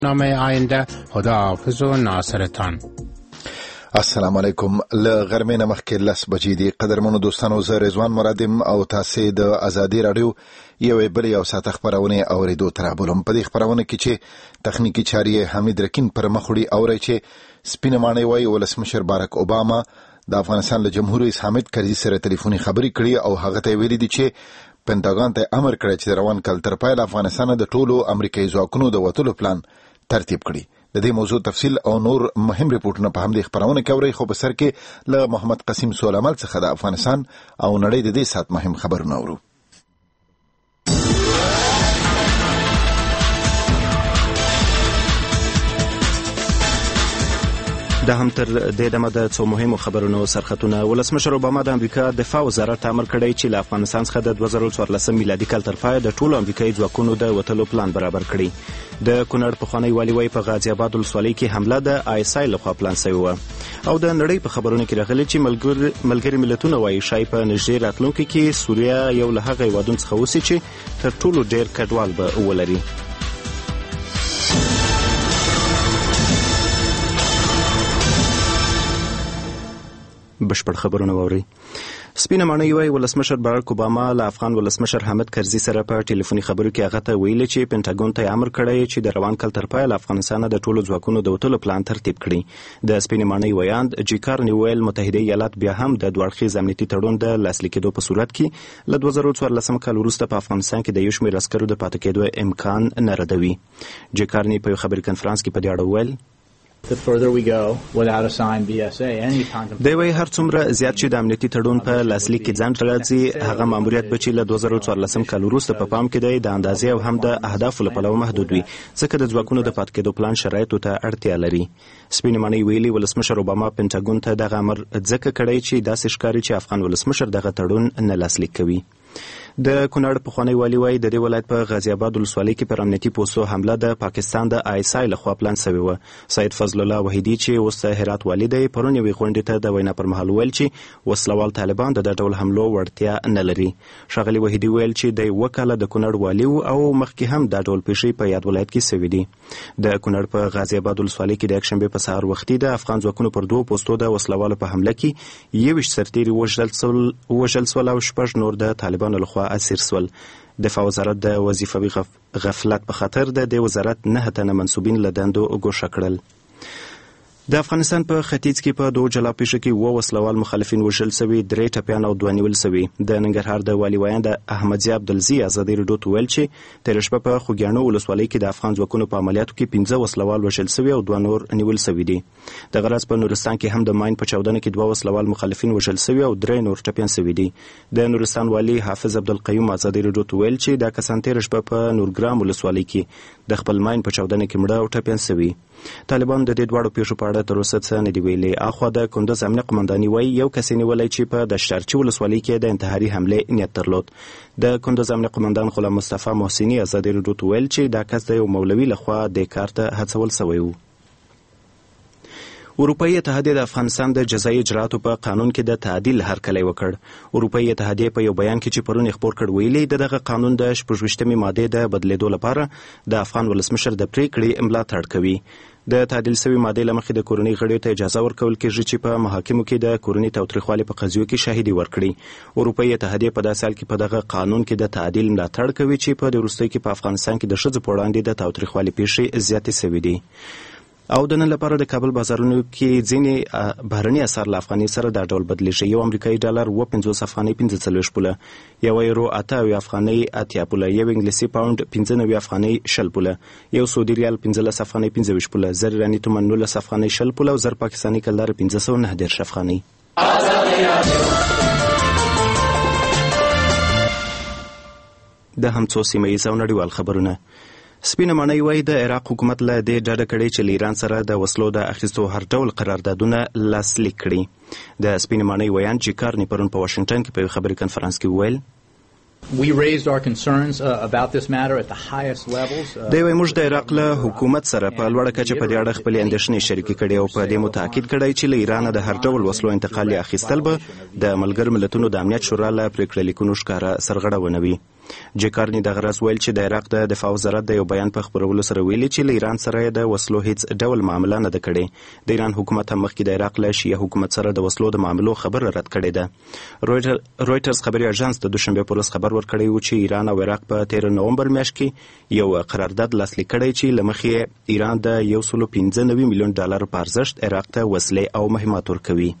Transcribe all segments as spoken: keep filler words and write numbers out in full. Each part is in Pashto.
نامه آینده خداحافظ و ناصرتان. السلام علیکم. له غرمې نه مخکې لس بجې دي. قدرمنو دوستانو، زه رضوان مرادم او تاسې د ازادي راډیو یوې بلې او ساعته خپرونې اورېدو ته رابولم. په دې خپرونه کې چې تخنیکي چارې حمید رکین پر مخ وړي، اورئ چې سپینه ماڼۍ وایي ولسمشر بارک اوباما د افغانستان له جمهور رئیس حامد کرزي سره ټلیفوني خبرې کړي او هغه ته ویلي دي چې پنټاګان ته امر کړی چې د روان کال تر پایه افغانستان د ټولو امریکایي ځواکونو د وتلو پلان ترتیب کړي. د دې موضوع تفصیل او نور مهم ریپورتونه په همدې خبرونه کې اورئ، خو په سر کې له محمد قسیم سولمل څخه د افغانستان او نړۍ د دې سات مهم خبرونه اورو. دا هم تر دې دمه د څو مهمو خبرونو سرخطونه. ولسمشر اوباما د امریکا دفاع وزارت امر کړی چې له افغانستان څخه د دوه زره څوارلسم میلادي کال تر پایه د ټولو امریکایي ځواکونو د وتلو پلان برابر کړي. د کونړ پخوانی والي وایي په غازي اباد ولسوالۍ کې حمله د آی اس آی لخوا پلان شوې وه. او د نړۍ په خبرونو کې راغلي چې ملګري ملتونه وایي شاید په نږدې راتلونکي کې سوریه یو له هغه هیوادونو څخه اوسي چې تر ټولو ډېر کډوال به ولري. بشپړ خبرونه واورئ. سپینه ماڼۍ وایي ولسمشر بارک اوباما له افغان ولسمشر حامد کرزي سره په ټلیفوني خبرو کې هغه ته ویلي چې پنټاګون ته امر کړی چې د روان کال تر پایه له افغانستانه د ټولو ځواکونو د وتلو پلان ترتیب کړي. د سپینې ماڼۍ ویاند جی کارني ویل متحده ایالات بیا هم د دوه اړخیز امنیتي تړون د لاسلیک کېدو په صورت کې له دوه زره څوارلسم کال وروسته په افغانستان کې د یو شمېر عسکرو د پاتې کېدو امکان نه ردوي. جی کارني په یو خبري کنفرانس کې په دې اړه وویل The further we go without a signed B S A, any contemplation. دی وایي هر څومره زیات چې د امنیتي تړون په لاسلیک کې ځان راځي، هغه ماموریت به چې له دوه زره څوارلسم کال وروسته په پام کې دی د اندازې او هم د اهدافو له پلوه محدود وي، ځکه د ځواکونو د پاتې کېدو پلان شرایطو ته اړتیا لري. سپینې ماڼۍ ویلي ولسمشر اوباما پنټاګون ته دغه امر ځکه کړی چې داسې ښکاري چې افغان ولسمشر دغه تړون نه لاسلیک کوي. د کونړ پخوانی والي وایي د دې ولایت په غازي اباد ولسوالۍ کې پر امنیتي پوستو حمله د پاکستان د آی اس آی لخوا پلان شوې وه. سید فضل الله وحیدي چې اوس د هرات والي دی پرون یوې غونډې ته د وینا پر مهال ویل چې وسلوال طالبان د دې ډول حملو وړتیا نه لري. ښاغلي وحیدي ویل چې د یوه کاله د کونړ والي او مخکې هم دا ډول پیښې په یاد ولایت کې شوې دي. د کونړ په غازي اباد ولسوالۍ کې د یکشنبې په سهار وختي د افغان ځواکونو پر دوو پوستو د وسلوالو په حمله کې یوویشت سرتیري وژل شول او شپږ نور د طالبانو لخوا اسیر شول. دفاع وزارت د وظیفوي غفلت په خاطر د دې وزارت نهه تنه منصوبین له دندو ګوښه کړل. د افغانستان په ختیځ کې په دوه جلا پیښو کې اووه وسلوال مخالفین وژل شوي، درې ټپیان او دوه نیول شوي. د ننګرهار د والي ویاند احمدضیاء عبدالزي ازادي راډیو ته ویل چې تېره شپه په خوږیاڼو ولسوالۍ کې د افغان ځواکونو په عملیاتو کې پنځه وسلوال وژل شوي او دوه نور نیول شوي دي. دغه راز په نورستان کې هم د ماین په چاودنه کې دوه وسلوال مخالفین وژل شوي او درې نور ټپیان شوي دي. د نورستان والي حافظ عبدالقیوم ازادي راډیو ته ویل چې دا کسان تېره شپه په نورګرام ولسوالۍ کې د خپل ماین په چاودنه کې مړه او ټپیان شوي. طالبان د دې دواړو پیښو په اړه تر اوسه څه نه دي ویلي. اخوا د کندز امنیه قمنداني وایي یو کس یې نیولی چې په دشتارچي ولسوالۍ کې د انتحاري حملې نیت درلود. د کندز امنیه قمندان غلام مصطفی محسني ازادي راډیو ته ویل چې دا کس د یو مولوي لخوا دې کار ته هڅول شوی و. اروپایي اتحادیه د افغانستان د جزایي اجرااتو په قانون کې د تعدیل هرکلی وکړ. اروپایي اتحادیه په یو بیان کې چې پرون یې خپور کړ ویلي د دغه قانون د شپږ ویشتمې مادې د بدلیدو لپاره د افغان ولسمشر د پریکړې ملاتړ کوي. د تعدیل شوي مادې له مخې د کورنۍ غړیو ته اجازه ورکول کېږي چې په محاکمو کې د کورنۍ تاوتریخوالي په قضیو کې شاهدي ورکړي. اروپایي اتحادیه په داسې حال کې په دغه قانون کې د تعدیل ملاتړ کوي چې په دې وروستیو کې په افغانستان کې د ښځو په وړاندې د تاوتریخوالي پیښې زیاتې شوې دي. او د نن لپاره د کابل بازارونو کې ځینې بهرني اسعار له افغانۍ سره دا ډول بدلیږي. یو امریکایي ډالر اوه پنځوس افغانۍ پنځه څلوېښت پوله، یو یورو اته اویا افغانۍ اتیا پوله، یو انګلیسي پاونډ پنځه نوي افغانۍ شل پوله، یو سعودي ریال پنځلس افغانۍ پنځه ویشت پوله، زر ایراني تومن نولس افغانۍ شل پوله او زر پاکستاني کلدار پنځه سوه نهه دېرش افغانۍ. د هم څو سیمه ییز او نړیوال خبرونه. سپینه ماڼۍ وایي د عراق حکومت له دې ډډه کړې چې له ایران سره د وسلو د اخیستو هر ډول قراردادونه لاسلیک کړي. د سپینه ماڼۍ ویاند جی کارني پرون په واشنګټن کې په یو خبري کنفرانس کې وویل We raised our concerns uh, about this matter at the highest levels. دی وایي موږ د عراق له حکومت سره په لوړه کچه په دې اړه خپلې اندېښنې شریکې کړې او په دې مو تاکید کړی چې له ایرانه د هر ډول وسلو انتقال یا اخیستل به د ملګرو ملتونو د امنیت شورا له پرېکړه لیکونو ښکاره سرغړونه وي. جکارني دغه ورځ ویل چې د عراق د دفاع وزارت د یو بیان په خپرولو سره ویلي چې له ایران سره د وسلو هیڅ ډول معامله نه ده کړې. د ایران حکومت هم مخکې د عراق له شیعه حکومت سره د وسلو د معاملو خبره رد کړې ده. رویټرز خبري اژانس د دوشنبه په ورځ خبر ورکړی و چې ایران او عراق په تیر نومبر میاشت کې یو قرارداد لاسلیک کړی چې له مخې ایران د یو سل پنځه نوي میلیون ډالر په ارزښت عراق ته وسلې او مهمات ورکوي.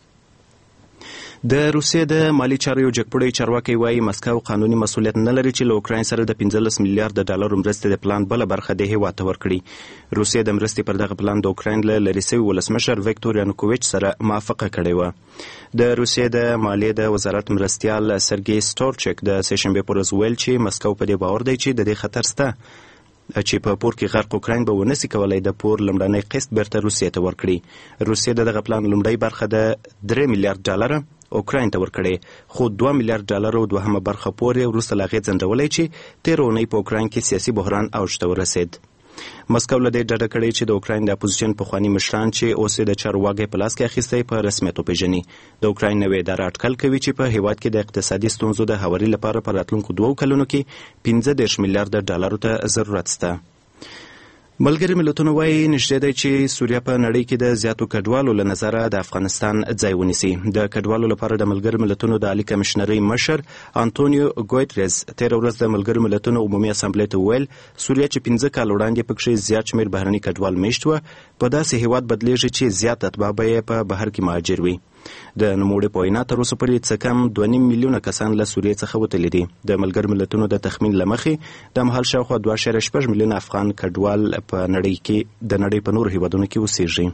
د روسیې د مالی چارو یو جګپوړی چارواکي وایي مسکو قانوني مسؤلیت نه لري چې له اوکراین سره د پنځلس میلیارډ ډالرو مرستې د پلان بله برخه د هیواد ته ورکړي. روسیې د مرستې پر دغه پلان د اوکراین له لرې سوي ولسمشر ویکتور یانوکوویچ سره موافقه کړې وه. د روسیې د مالیې د وزارت مرستیال سرګی ستورچک د سهشنبې په ورځ ویل چې مسکو په دې باور دی چې د دې خطر شته چې په پور کې غرق اوکراین به ونسي کولای د پور لومړنی قسط بیرته روسیې ته ورکړي. روسیې د دغه پلان لومړی برخه د درې میلیارډ ډالره اوکراین ته ورکړي، خو دوه میلیارډ ډالرو دوهمه برخه پور یې وروسته له هغې ځنډولی چې تېره اونۍ په اوکراین کې سیاسي بحران اوج ته ورسېد. مسکو له دې ډډه کړې چې د اوکراین د اپوزیشن پخواني مشران چې اوس یې د چارو واګې په لاس کې اخیستی په رسمیت وپېژني. د اوکراین نوې اداره اټکل کوي چې په هیواد کې د اقتصادي ستونزو د هواري لپاره په راتلونکو دوو کلونو کې پنځه دېرش میلیارډ ډالرو ته ضرورت شته. ملګري ملتونه وایي نږدې دی چې سوریه په نړۍ کې د زیاتو کډوالو له نظره د افغانستان ځای ونیسي. د کډوالو لپاره د ملګري ملتونو د عالي کمشنرۍ مشر انټونیو ګویتریز تېره ورځ د ملګري ملتونو عمومي اسامبلې ته وویل سوریه چې پنځه کاله وړاندې پکښې زیات شمېر بهرني کډوال میشت وه په داسې هیواد بدلیږي چې زیات اتباع به یې په بهر کې مهاجر وي. د نوموړي په وینا تر اوسه پورې څه کم دوه نیم میلیونه کسان له سوریې څخه وتلي دي. د ملګرو ملتونو د تخمین له مخې د مهال شاوخوا دوه اعشاریه شپږ میلیونه افغان کډوال په نړۍ کې د نړۍ په نورو هیوادونو کې اوسېږي.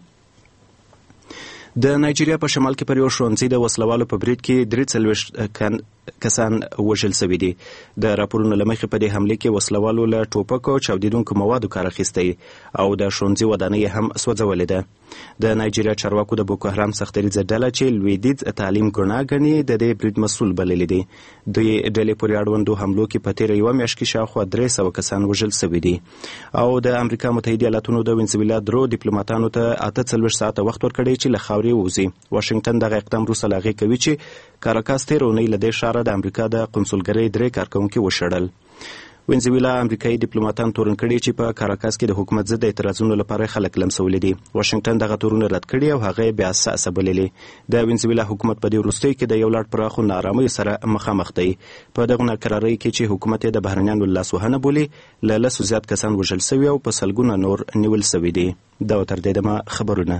د نایجیریا په شمال کې پر یو ښوونځي د وسلوالو په برید کې درې څلوېښت کسان وژل سوي دي. د راپورونو له مخې په دې حملې کې وسلوالو له ټوپکو او چاودېدونکو موادو کار اخیستی او د ښوونځي ودانۍ هم سوځولې ده. د نایجیریا چارواکو د بوکو حرام سختریزه ډله چې لویدیځ تعلیم ګناه ګڼي د دې برید مسؤل بللی دي. دوی ډلې پورې اړوندو حملو کې په تېره یوه میاشت کې شاوخوا درې سوه کسان وژل سوي دي او د امریکا متحده ایالاتونو د وینزویلا درو ډیپلوماتانو ته اته څلوېښت ساعته وخت ورکړی چې له خاورې ووځي. واشنګټن دغه اقدام وروسته له هغې کوي چې کاراکاس تېره اونۍ له دې ښاره د امریکا د قونسلګرۍ درې کارکوونکي وشړل. وینزویلا امریکایي ډیپلوماتان تورن کړي چې په کاراکاس کې د حکومت ضد اعتراضونو لپاره خلک لمسولي دي. واشنګټن دغه تورونه رد کړي او هغه بې اساسه بللي. د وینزویلا حکومت په دې وروستیو کې د یو لړ پراخو ناارامۍ سره مخامخ دی. په دغه ناکرارۍ کې چې حکومت یې د بهرنیانو لاسوهنه بولي له لسو زیات کسان وژل سوي او په سلګونه نور نیول سوي دي. دا تر دې دمه خبرونه.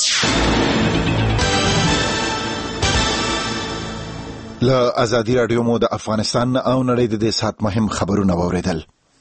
له ازادي راډیو مو د افغانستان او نړۍ د دې ساعت مهم خبرونه واوریدل.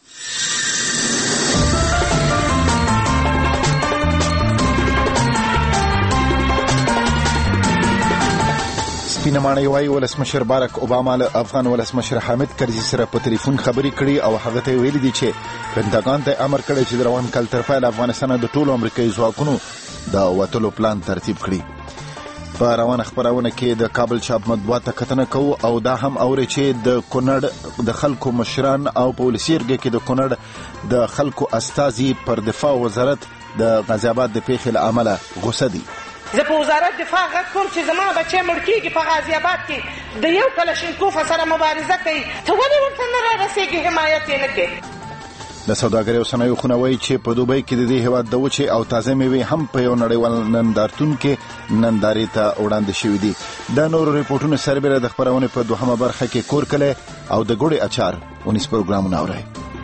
سپینه ماڼۍ وایي ولسمشر بارک اوباما له افغان ولسمشر حامد کرزي سره په تلیفون خبرې کړي او هغه ته ویلي دي چې پنټاګان ته امر کړی چې د روان کال تر پایه له افغانستانه د ټولو امریکایي ځواکونو د وتلو پلان ترتیب کړي. په روانه خبرونه کې د کابل چاپ مطبوعات ته کتنه کوو او دا هم اوري چې د کونړ د خلکو مشران او په ولسي جرګې کې د کونړ د خلکو استازي پر دفاع وزارت د غازي آباد د پیښې له امله غوسه دي. زه په وزارت دفاع غږ کوم چې زما بچی مړ کېږي په غازي آباد کې د یو کلشینکوف سره مبارزه کوي، ته ولې ورته نه رارسېږي، حمایت یې نه کوې. د سوداګرۍ او صنایعو خونه وایي چې په دوبۍ کې د دې هیواد د وچې او تازه میوې هم په یو نړیوال نندارتون کې نندارې ته وړاندې شوي دي. دا نورو ریپورټونو سربېره د خپرونې په دوهمه برخه کې کور کلی او د ګوړې اچار ونیس پروګرامونه اورئ.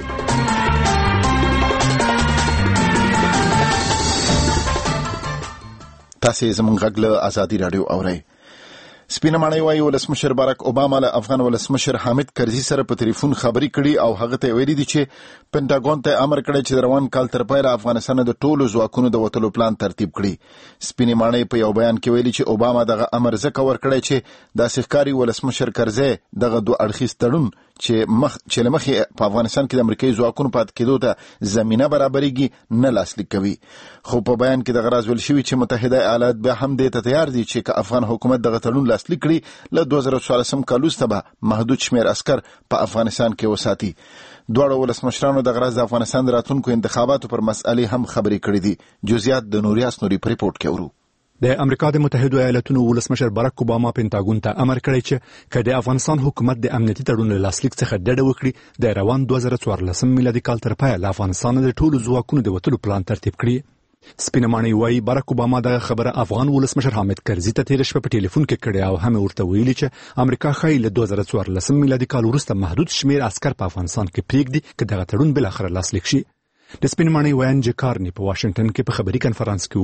تاسې زموږ غږ له ازادي راډیو اورئ. سپینه ماڼۍ وایي ولسمشر بارک اوباما له افغان ولسمشر حامد کرزي سره په تلیفون خبرې کړي او هغه ته ویلي دي چې پنټاګون ته امر کړی چې د روان کال تر پایه له افغانستانه د ټولو ځواکونو د وتلو پلان ترتیب کړي. سپینې ماڼۍ په یو بیان کې ویلي چې اوباما دغه امر ځکه ورکړی چې داسې ښکاري ولسمشر کرزي دغه دوه اړخیز تړون چې مخ چې له مخې په افغانستان کې د امریکایي ځواکونو پاتې کېدو ته زمینه برابرېږي نه لاسلیک کوي. خو په بیان کې دغه راز ویل شوي چې متحده ایالات بیا هم دې ته تیار دي چې که افغان حکومت دغه تړون لاسلیک کړي له دوه زره څوارلسم کال وروسته به محدود شمېر عسکر په افغانستان کې وساتي. دواړو ولسمشرانو دغه راز د افغانستان د راتلونکو انتخاباتو پر مسئلې هم خبرې کړې دي. جزئیات د نوریاس نوري په ریپورټ کې اورو. د امریکا د متحده ایالاتونو ولسمشر باراک اوباما پینټاګون ته امر کړی چې که د افغانستان حکومت د امنیتي تړون له لاسلیک څخه ډډه وکړي د روان دوه زره څوارلسم میلادي کال تر پایه له افغانستان د ټولو ځواکونو د وتلو پلان ترتیب کړي. سپینه ماڼۍ وایي باراک اوباما دغه خبره افغان ولسمشر حامد کرزي ته تېره شپه په ټلیفون کې کړې او هم ورته ویلي چې امریکا ښایي له دوه زره څوارلسم میلادي کال وروسته محدود شمیر عسکر په افغانستان کې پرېږدي که دغه تړون بالاخره لاسلیک شي. د سپینې ماڼۍ ویان جکارني په واشنگټن کې په خبري کنفرانس کې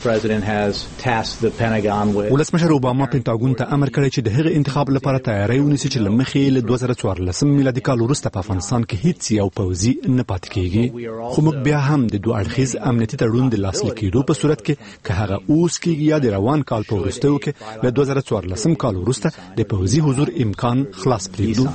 وویل ولسمشر اوباما پینټاګون ته امر کړی چې د هغه انتخاب لپاره تیاری ونیسي چې له مخې له دوه زره څوارلسم میلادي کال وروسته په افغانستان کې هیڅ یو پوځي نه پاتې کېږي. خو موږ بیا هم د دوه اړخیز امنیتي تړون د لاسلیک کېدو په صورت کې که هغه اوس کېږي یا د روان کال په وروستیو کې له دوه زره څوارلسم کال وروسته د پوځي حضور امکان خلاص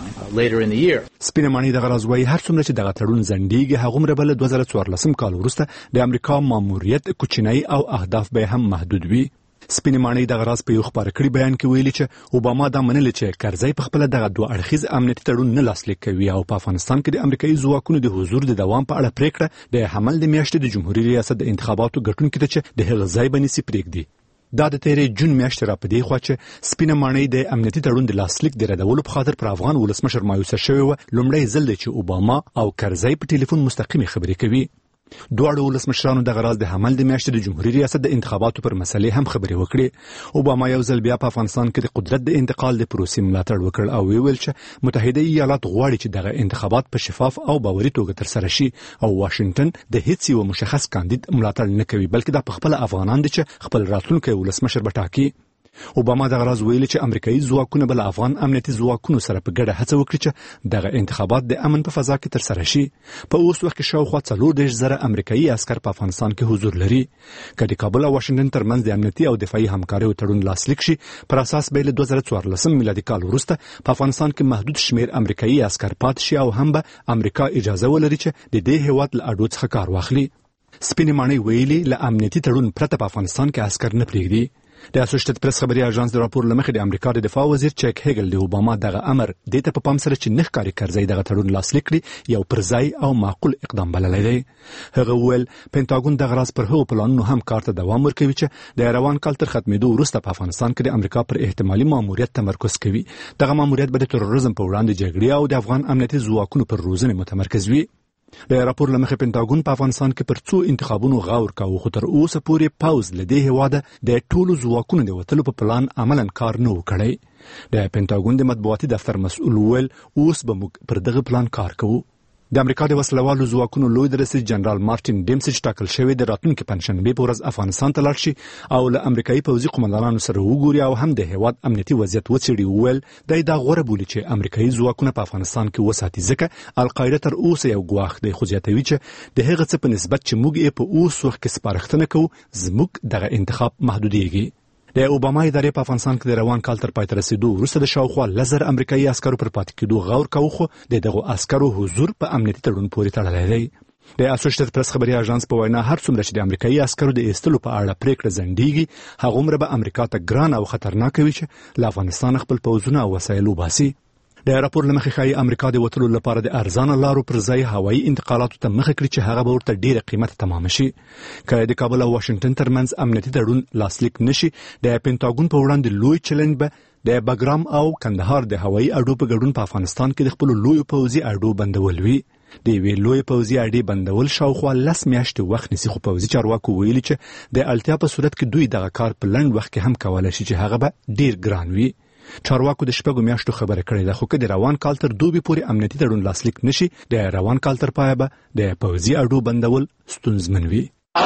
پرېږدو. سپینه ماڼۍ دغه راز وایي هر څومره چې دغه تړون ځنډېږي هغومره به له دوه زره څوارلسم کال وروسته د امریکا ماموریت کوچنی او اهداف به هم محدود وي. سپینې ماڼۍ دغه راز په یو خپاره کړي بیان کې ویلي چې اوباما دا منلي چې کرزی په خپله دغه دوه اړخیز امنیتي تړون نه لاسلیک کوي او په افغانستان کې د امریکایي ځواکونو د حضور د دوام په اړه پریکړه د حمل د میاشتې د جمهوري ریاست د انتخاباتو ګټونکي ته چې د هغه ځای به نیسي پرېږدي. دا د تیرې جون میاشتې را په دې خوا چې سپینه ماڼۍ د امنیتي تړون د لاسلیک د ردولو په خاطر پر افغان ولسمشر مایوسه شوې وه لومړی ځل دی چې اوباما او کرزی په ټلیفون مستقیمې خبرې کوي. دواړو ولسمشرانو دغه راز د حمل د میاشتې د جمهوري ریاست د انتخاباتو پر مسلې هم خبرې وکړې. اوباما یو ځل بیا په افغانستان کې د قدرت د انتقال د پروسې ملاتړ وکړ او ویل چې متحده ایالات غواړي چې دغه انتخابات په شفاف او باوري توګه ترسره شي او واشنگټن د هیڅ یو مشخص کاندید ملاتړ نه کوي بلکې دا په خپل افغانان دي چې خپل راتلونکی ولسمشر به ټاکي. اوباما دغه راز ویلي چې امریکایي ځواکونه به له افغان امنیتي ځواکونو سره په ګډه هڅه وکړي چې دغه انتخابات د امن په فضا کې ترسره شي. په اوس وخت کې شاوخوا څلور دېرش زره امریکایي عسکر په افغانستان کې حضور لري. که د کابل او واشنګټن ترمنځ د امنیتي او دفاعي همکاریو تړون لاسلیک شي پر اساس به له دوه زره څوارلسم میلادي کال وروسته په افغانستان کې محدود شمیر امریکایي عسکر پاتې شي او هم به امریکا اجازه ولري چې د دې هیواد له اډو څخه کار واخلي. سپینې ماڼۍ ویلي له امنیتي تړون پرته په افغانستان کې عسکر نه پرېږدي. د اسوسییټډ پریس خبري اژانس د راپور لمخې د امریکا د دفاع وزیر چیک هیګل د اوباما دغه امر د ته په پام سره چې نه ښکاري کرزی دغه تړون لاسلیک کړي یو پرځای او معقول اقدام بللی دی. هغه وویل پینټاګون دغه راز پر هغو پلانونو هم کار ته دوام ورکوي چې د روان کال تر ختمېدو وروسته په افغانستان کې د امریکا پر احتمالي ماموریت تمرکز کوي. دغه ماموریت به د تروریزم په وړاندې جګړې او د افغان امنیتي ځواکونو پر روزنې متمرکز وي. د راپور لمخې پینټاګون په افغانستان کې پر څو انتخابونو غور کاوه خو تر اوسه پورې پاوز له دې هېواده د ټولو ځواکونو د وتلو په پلان عملاً کار نه و کړی. د پینټاګون د مطبوعاتي دفتر مسؤل وویل اوس به موږ پر دغه پلان کار کوو. د امریکا د وسلوالو ځواکونو لوی درسي جنرال مارټین ډیمسج ټاکل شوی د راتلونکي پنجشنبې په ورځ افغانستان ته لاړ شي او له امریکایي پوځي قومندانانو سره وګوري او هم د هیواد امنیتي وضعیت وڅېړي. وویل دی دا غوره بولي چې امریکایي ځواکونه په افغانستان کې وساتي ځکه القاعده تر اوسه یو ګواښ دی خو زیاتوي چې د هغه څه په نسبت چې موږ یې په اوس وخت کې سپارښتنه کوو زموږ دغه انتخاب محدودیږي. د اوباما ادارې په افغانستان کې د روان کال تر پای ته رسیدو وروسته د شاوخوا لزر امریکایي عسکرو پر پاتې کېدو غور کاوه خو د دغو عسکرو حضور په امنیتي تړون پورې تړلی دی. د اسوسییټډ پریس خبري اژانس په وینا هر څومره چې د امریکایي عسکرو د ایستلو په اړه پریکړه ځنډېږي هغومره به امریکا ته ګران او خطرناک وي چې له افغانستان خپل پوځونه او وسایل وباسي. د راپور لمخې ښایي امریکا د وتلو لپاره د ارزانه لارو پر ځای هوایي انتقالاتو ته مخه کړي چې هغه به ورته ډېره قیمته تمامه شي. که د کابل او واشنګټن ترمنځ امنیتي تړون لاسلیک نشي د پینټاګون په وړاندې لوی چلنج به د بګرام او کندهار د هوایي اډو په ګډون په افغانستان کې د خپلو لویو پوځي اډو بندول وي. د یوې لوی پوځي اډې بندول شاوخوا لس میاشتې وخت نیسي خو پوځي چارواکو ویلي چې د اړتیا په صورت کې دوی دغه کار په لنډ وخت کې هم کولی شي چې هغه به ډېر ګران وي. چارواکو د شپږو میاشتو خبره کړې ده خو که د روان کال تر دوبي پورې امنیتي تړون لاسلیک نشي د روان کال تر پایه به د پوځي اډو بندول ستونزمن وي.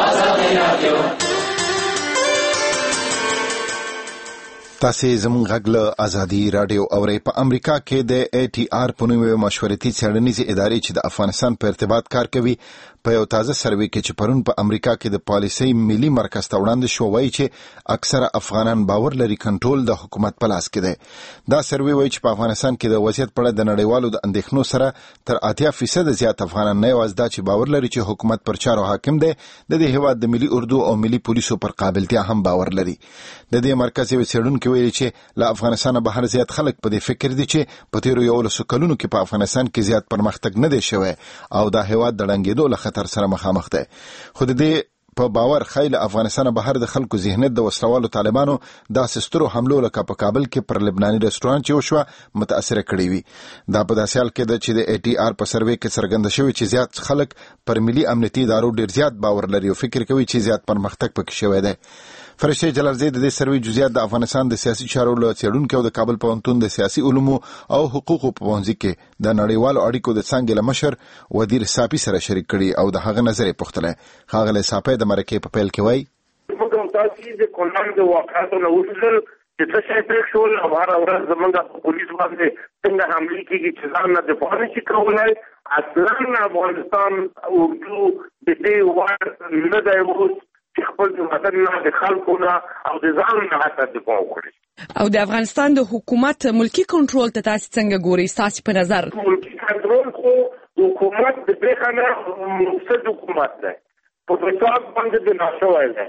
تاسې زموږ غږ له ازادي راډیو اورئ. په امریکا کې د ای ټي آر په نوم یوې مشورتي څېړنیزې ادارې چې د افغانستان په ارتباط کار کوي په یو تازه سروې کې چې پرون په امریکا کې د پالیسۍ ملي مرکز ته وړاندې شو وایي چې اکثره افغانان باور لري کنټرول د حکومت په لاس کې دی. دا سروې وایي چې په افغانستان کې د وضعیت په اړه د نړیوالو د اندېښنو سره تر اتیا فیصد زیات افغانان نه یوازې دا چې باور لري چې حکومت پر چارو حاکم دی د دې هېواد د ملي اردو او ملي پولیسو پر قابلتیا هم باور لري. د دې مرکز یو څېړونکي ویلي چې له افغانستانه بهر زیات خلک په دې فکر دي چې په تیرو یولسو کلونو کې په افغانستان کې زیات پرمختګ نه دی شوی او دا هېواد د ړنګېدو له خطر سره مخامخ دی. خو د دې په باور خیل افغانستان بهر د خلکو ذهنیت د وسلوالو طالبانو د سسترو حملو لکه په کابل کې پر لبناني رستورانت چې وشو متاثر کړي وي. دا په داسې حال کې د چې د ای ټي آر په سروې کې څرګنده شوی چې زیات خلک پر ملي امنیتي ادارو ډیر زیات باور لري او فکر کوي چې زیات پرمختګ پکې شوی دی. فرشته جلالزی د دې سروې جزئیات د افغانستان د سیاسي چارو له څېړونکو د کابل پوهنتون د سیاسي علومو او حقوقو په پوهنځي کې د نړیوالو اړیکو د څانګې له مشر ودیر صافي سره شریک کړي او د هغه نظر یې پوښتلی. ښاغلی صافي د مرکې په پیل کې وایي موږ هم تاسې د کونړ د واقعاتو نه وڅېړل چې څه شی پېښ شول او هره ورځ زموږ په پولیس باندې څنګه حملې کېږي چې ځان نه دفاع نه شي کولی. اصلا افغانستان اردو د دې وړ نه دی اوس چې خپل د وطن نه د خلکو نه او د ځان نه حتی دفاع وکړي. او د افغانستان د حکومت ملکی کنټرول ته تاسو څنګه ګورئ؟ ستاسو په نظر ملکی کنټرول خو حکومت د برخه نه مفسد حکومت دی، په فساد باندې د ناشوی دی.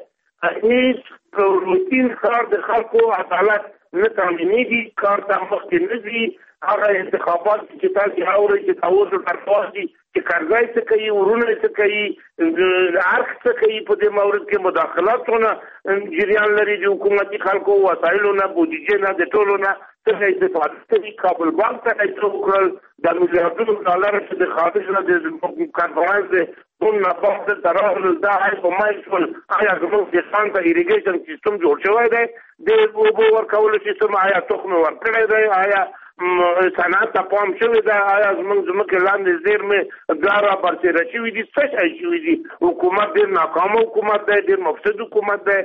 هیڅ روتین کار د خلکو عدالت نه تامینېږي، کار ته مخکې نه ځي. هغه انتخابات چې تاسو اورئ چې تاسو ترپاسي چې کارګای څه کوي، ورونه څه کوي، ارخ څه کوي، په دې مورد کې مداخلاتونه جریان لري د حکومتي خلکو وسایلو نه، بودیجې نه، د ټولو نه څه استفاده کوي. کابل بانک ته هڅه وکړل د میلیارډونو ډالر چې د خارج نه د کانفرنس ټول نه بعد تراول دا هاي په مایل آیا زموږ د خان ته ایریګیشن سیستم جوړ شوی دی، د اوبو ورکولو سیستم آیا تخم ورکړی دی، آیا صنعت ته پام شوی دی، آیا زموږ ځمکې لاندې زیرمې داره برسېره شوي دي، څه شی شوي دي. حکومت ډېر ناکامه حکومت دی، ډېر مفسد حکومت دی.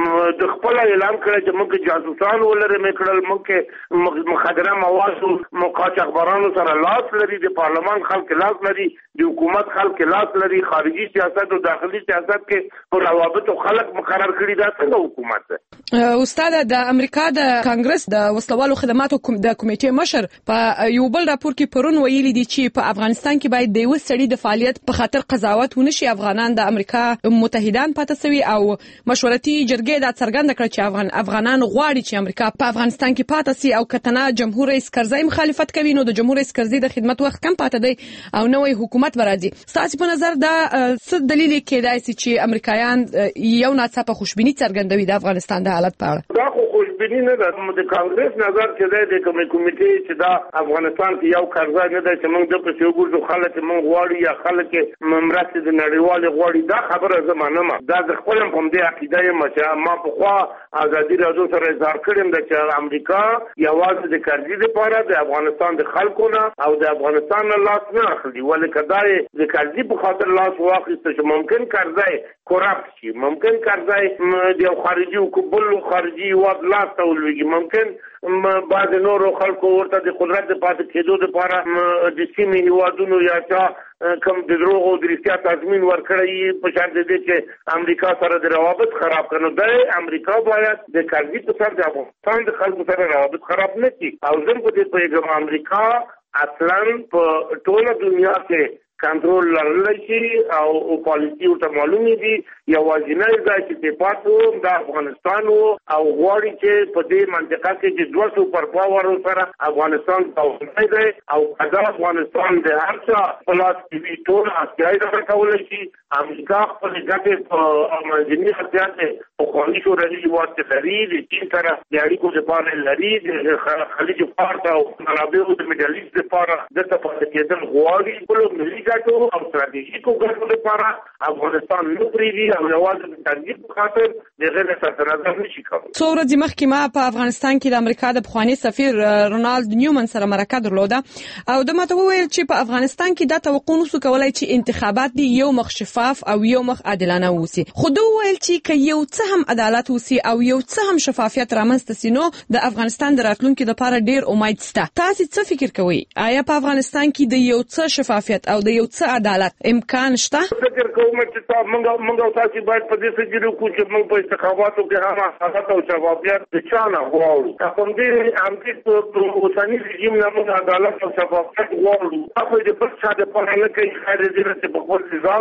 د خپله اعلان کړی چې موږ جاسوسان ولرې کړل، موږ مخدره موادو قاچاقبرانو سره لاس لري، د پارلمان خلک لاس لري، د حکومت خلک لاس لري. خارجي سیاست او داخلي سیاست کې په روابطو خلک مقرر کړي. دا څنګه حکومت دی؟ استاد، د امریکا د کانګرس د وسلوالو خدماتو د کمیټې مشر په یو بل راپور کې پرون ویلي دي چې په افغانستان کې باید د یو سړي د فعالیت په خاطر قضاوت ونشي. افغانان د امریکا متحدان پاتې سوي او مشورتي جرګې دا څرګنده کړ چې افغان افغانان غواړي چې امریکا په افغانستان کې پاتې سي او کتنه جمهور رئیس کرزی مخالفت کوي نو د جمهور رئیس کرزی د خدمت وخت کم پاتې دی او نوې حکومت برازي. ستاسو په نظر دا څه دلیل کېدای شي چې امریکایان یو ناڅاپه خوشبینی څرګندوي د افغانستان د حالت په اړه؟ دا خو خوشبینی نه ده. د کانګرس نظر چې دی د کومې کمیټې چې دا افغانستان کې یو کرزی نه دی چې موږ د پسې وګورو خلک موږ غواړي یا خلک مرستې د نړیوالې غواړي. دا خبره زه منم. دا د خپل په دې عقیده یم چې ما په خوا ازادي راډیو سره اظهار کړم چې امریکا یوازې د کرزي لپاره د افغانستان د خلکو نه او د افغانستان نه لاس نه اخلي، ولې کدای د کرزي په خاطر لاس واخیسته چې ممکن کرزي کورپټ شي، ممکن کرزي د خارجي حکومت خارجي واد لاس ته ولوي، ممکن بعض نورو خلکو ورته د قدرت د پاتې کېدو لپاره د سیمې هیوادونو یا چا کوم د دروغ او د رښتیا تضمین ورکړی په شان دي چې امریکا سره د روابط خراب کړي. د امریکا باید د کرزي په سر د افغانستان د خلکو سره روابط خراب نه کړي. او زه په دې پیغام امریکا اصلا په ټوله دنیا کې کنټرول لرلی شي او پالیسي ورته معلومې دي. یوازینی ځای چې پاتو د افغانستان او غواړي چې په دې منطقه کې چې دوه سوپر پاور سره افغانستان توسعه دی او دا افغانستان د هر څه پلاس کې ټول اړتیاوې در کولای شي. امریکا خپل ګټې په منځني اړتیاوې په خوندي شورای واسطه لري، د چین سره د اړیکو لپاره لري، د خلیج فارس او عربو د میډل ایست لپاره د تفاهم کېدل غواړي. بل ملي ګټو او ستراتیژیکو ګټو لپاره افغانستان نه پریږدي او یوازې د ترجیح په خاطر د غیر سرسره نشي کولی. څو ورځې مخکې ما په افغانستان کې د امریکا د پخوانی سفیر رونالد نیومن سره مرکه درلوده او د ماته وویل چې په افغانستان کې دا توقع نشو کولای چې انتخابات دی یو مخ شفاف او یو مخ عادلانه وسی. خو دوی ویل چې که یو څه هم عدالت وسی او یو څه هم شفافیت رامنځته سي نو د افغانستان د راتلونکو لپاره ډیر امید شته. تاسو څه فکر کوئ؟ آیا په افغانستان کې د یو څه شفافیت او د یو څه عدالت امکان شته؟ فکر کوم چې تاسو موږ موږ تاسو باید په دې سجلو کو چې موږ په انتخاباتو کې هم حقیقت او شفافیت د چانه غواړو. کوم دې هم چې په اوسنی رژیم نه موږ عدالت او شفافیت غواړو. تاسو دې په څه د پرانه کې خیر دې چې په خپل ځان لپاره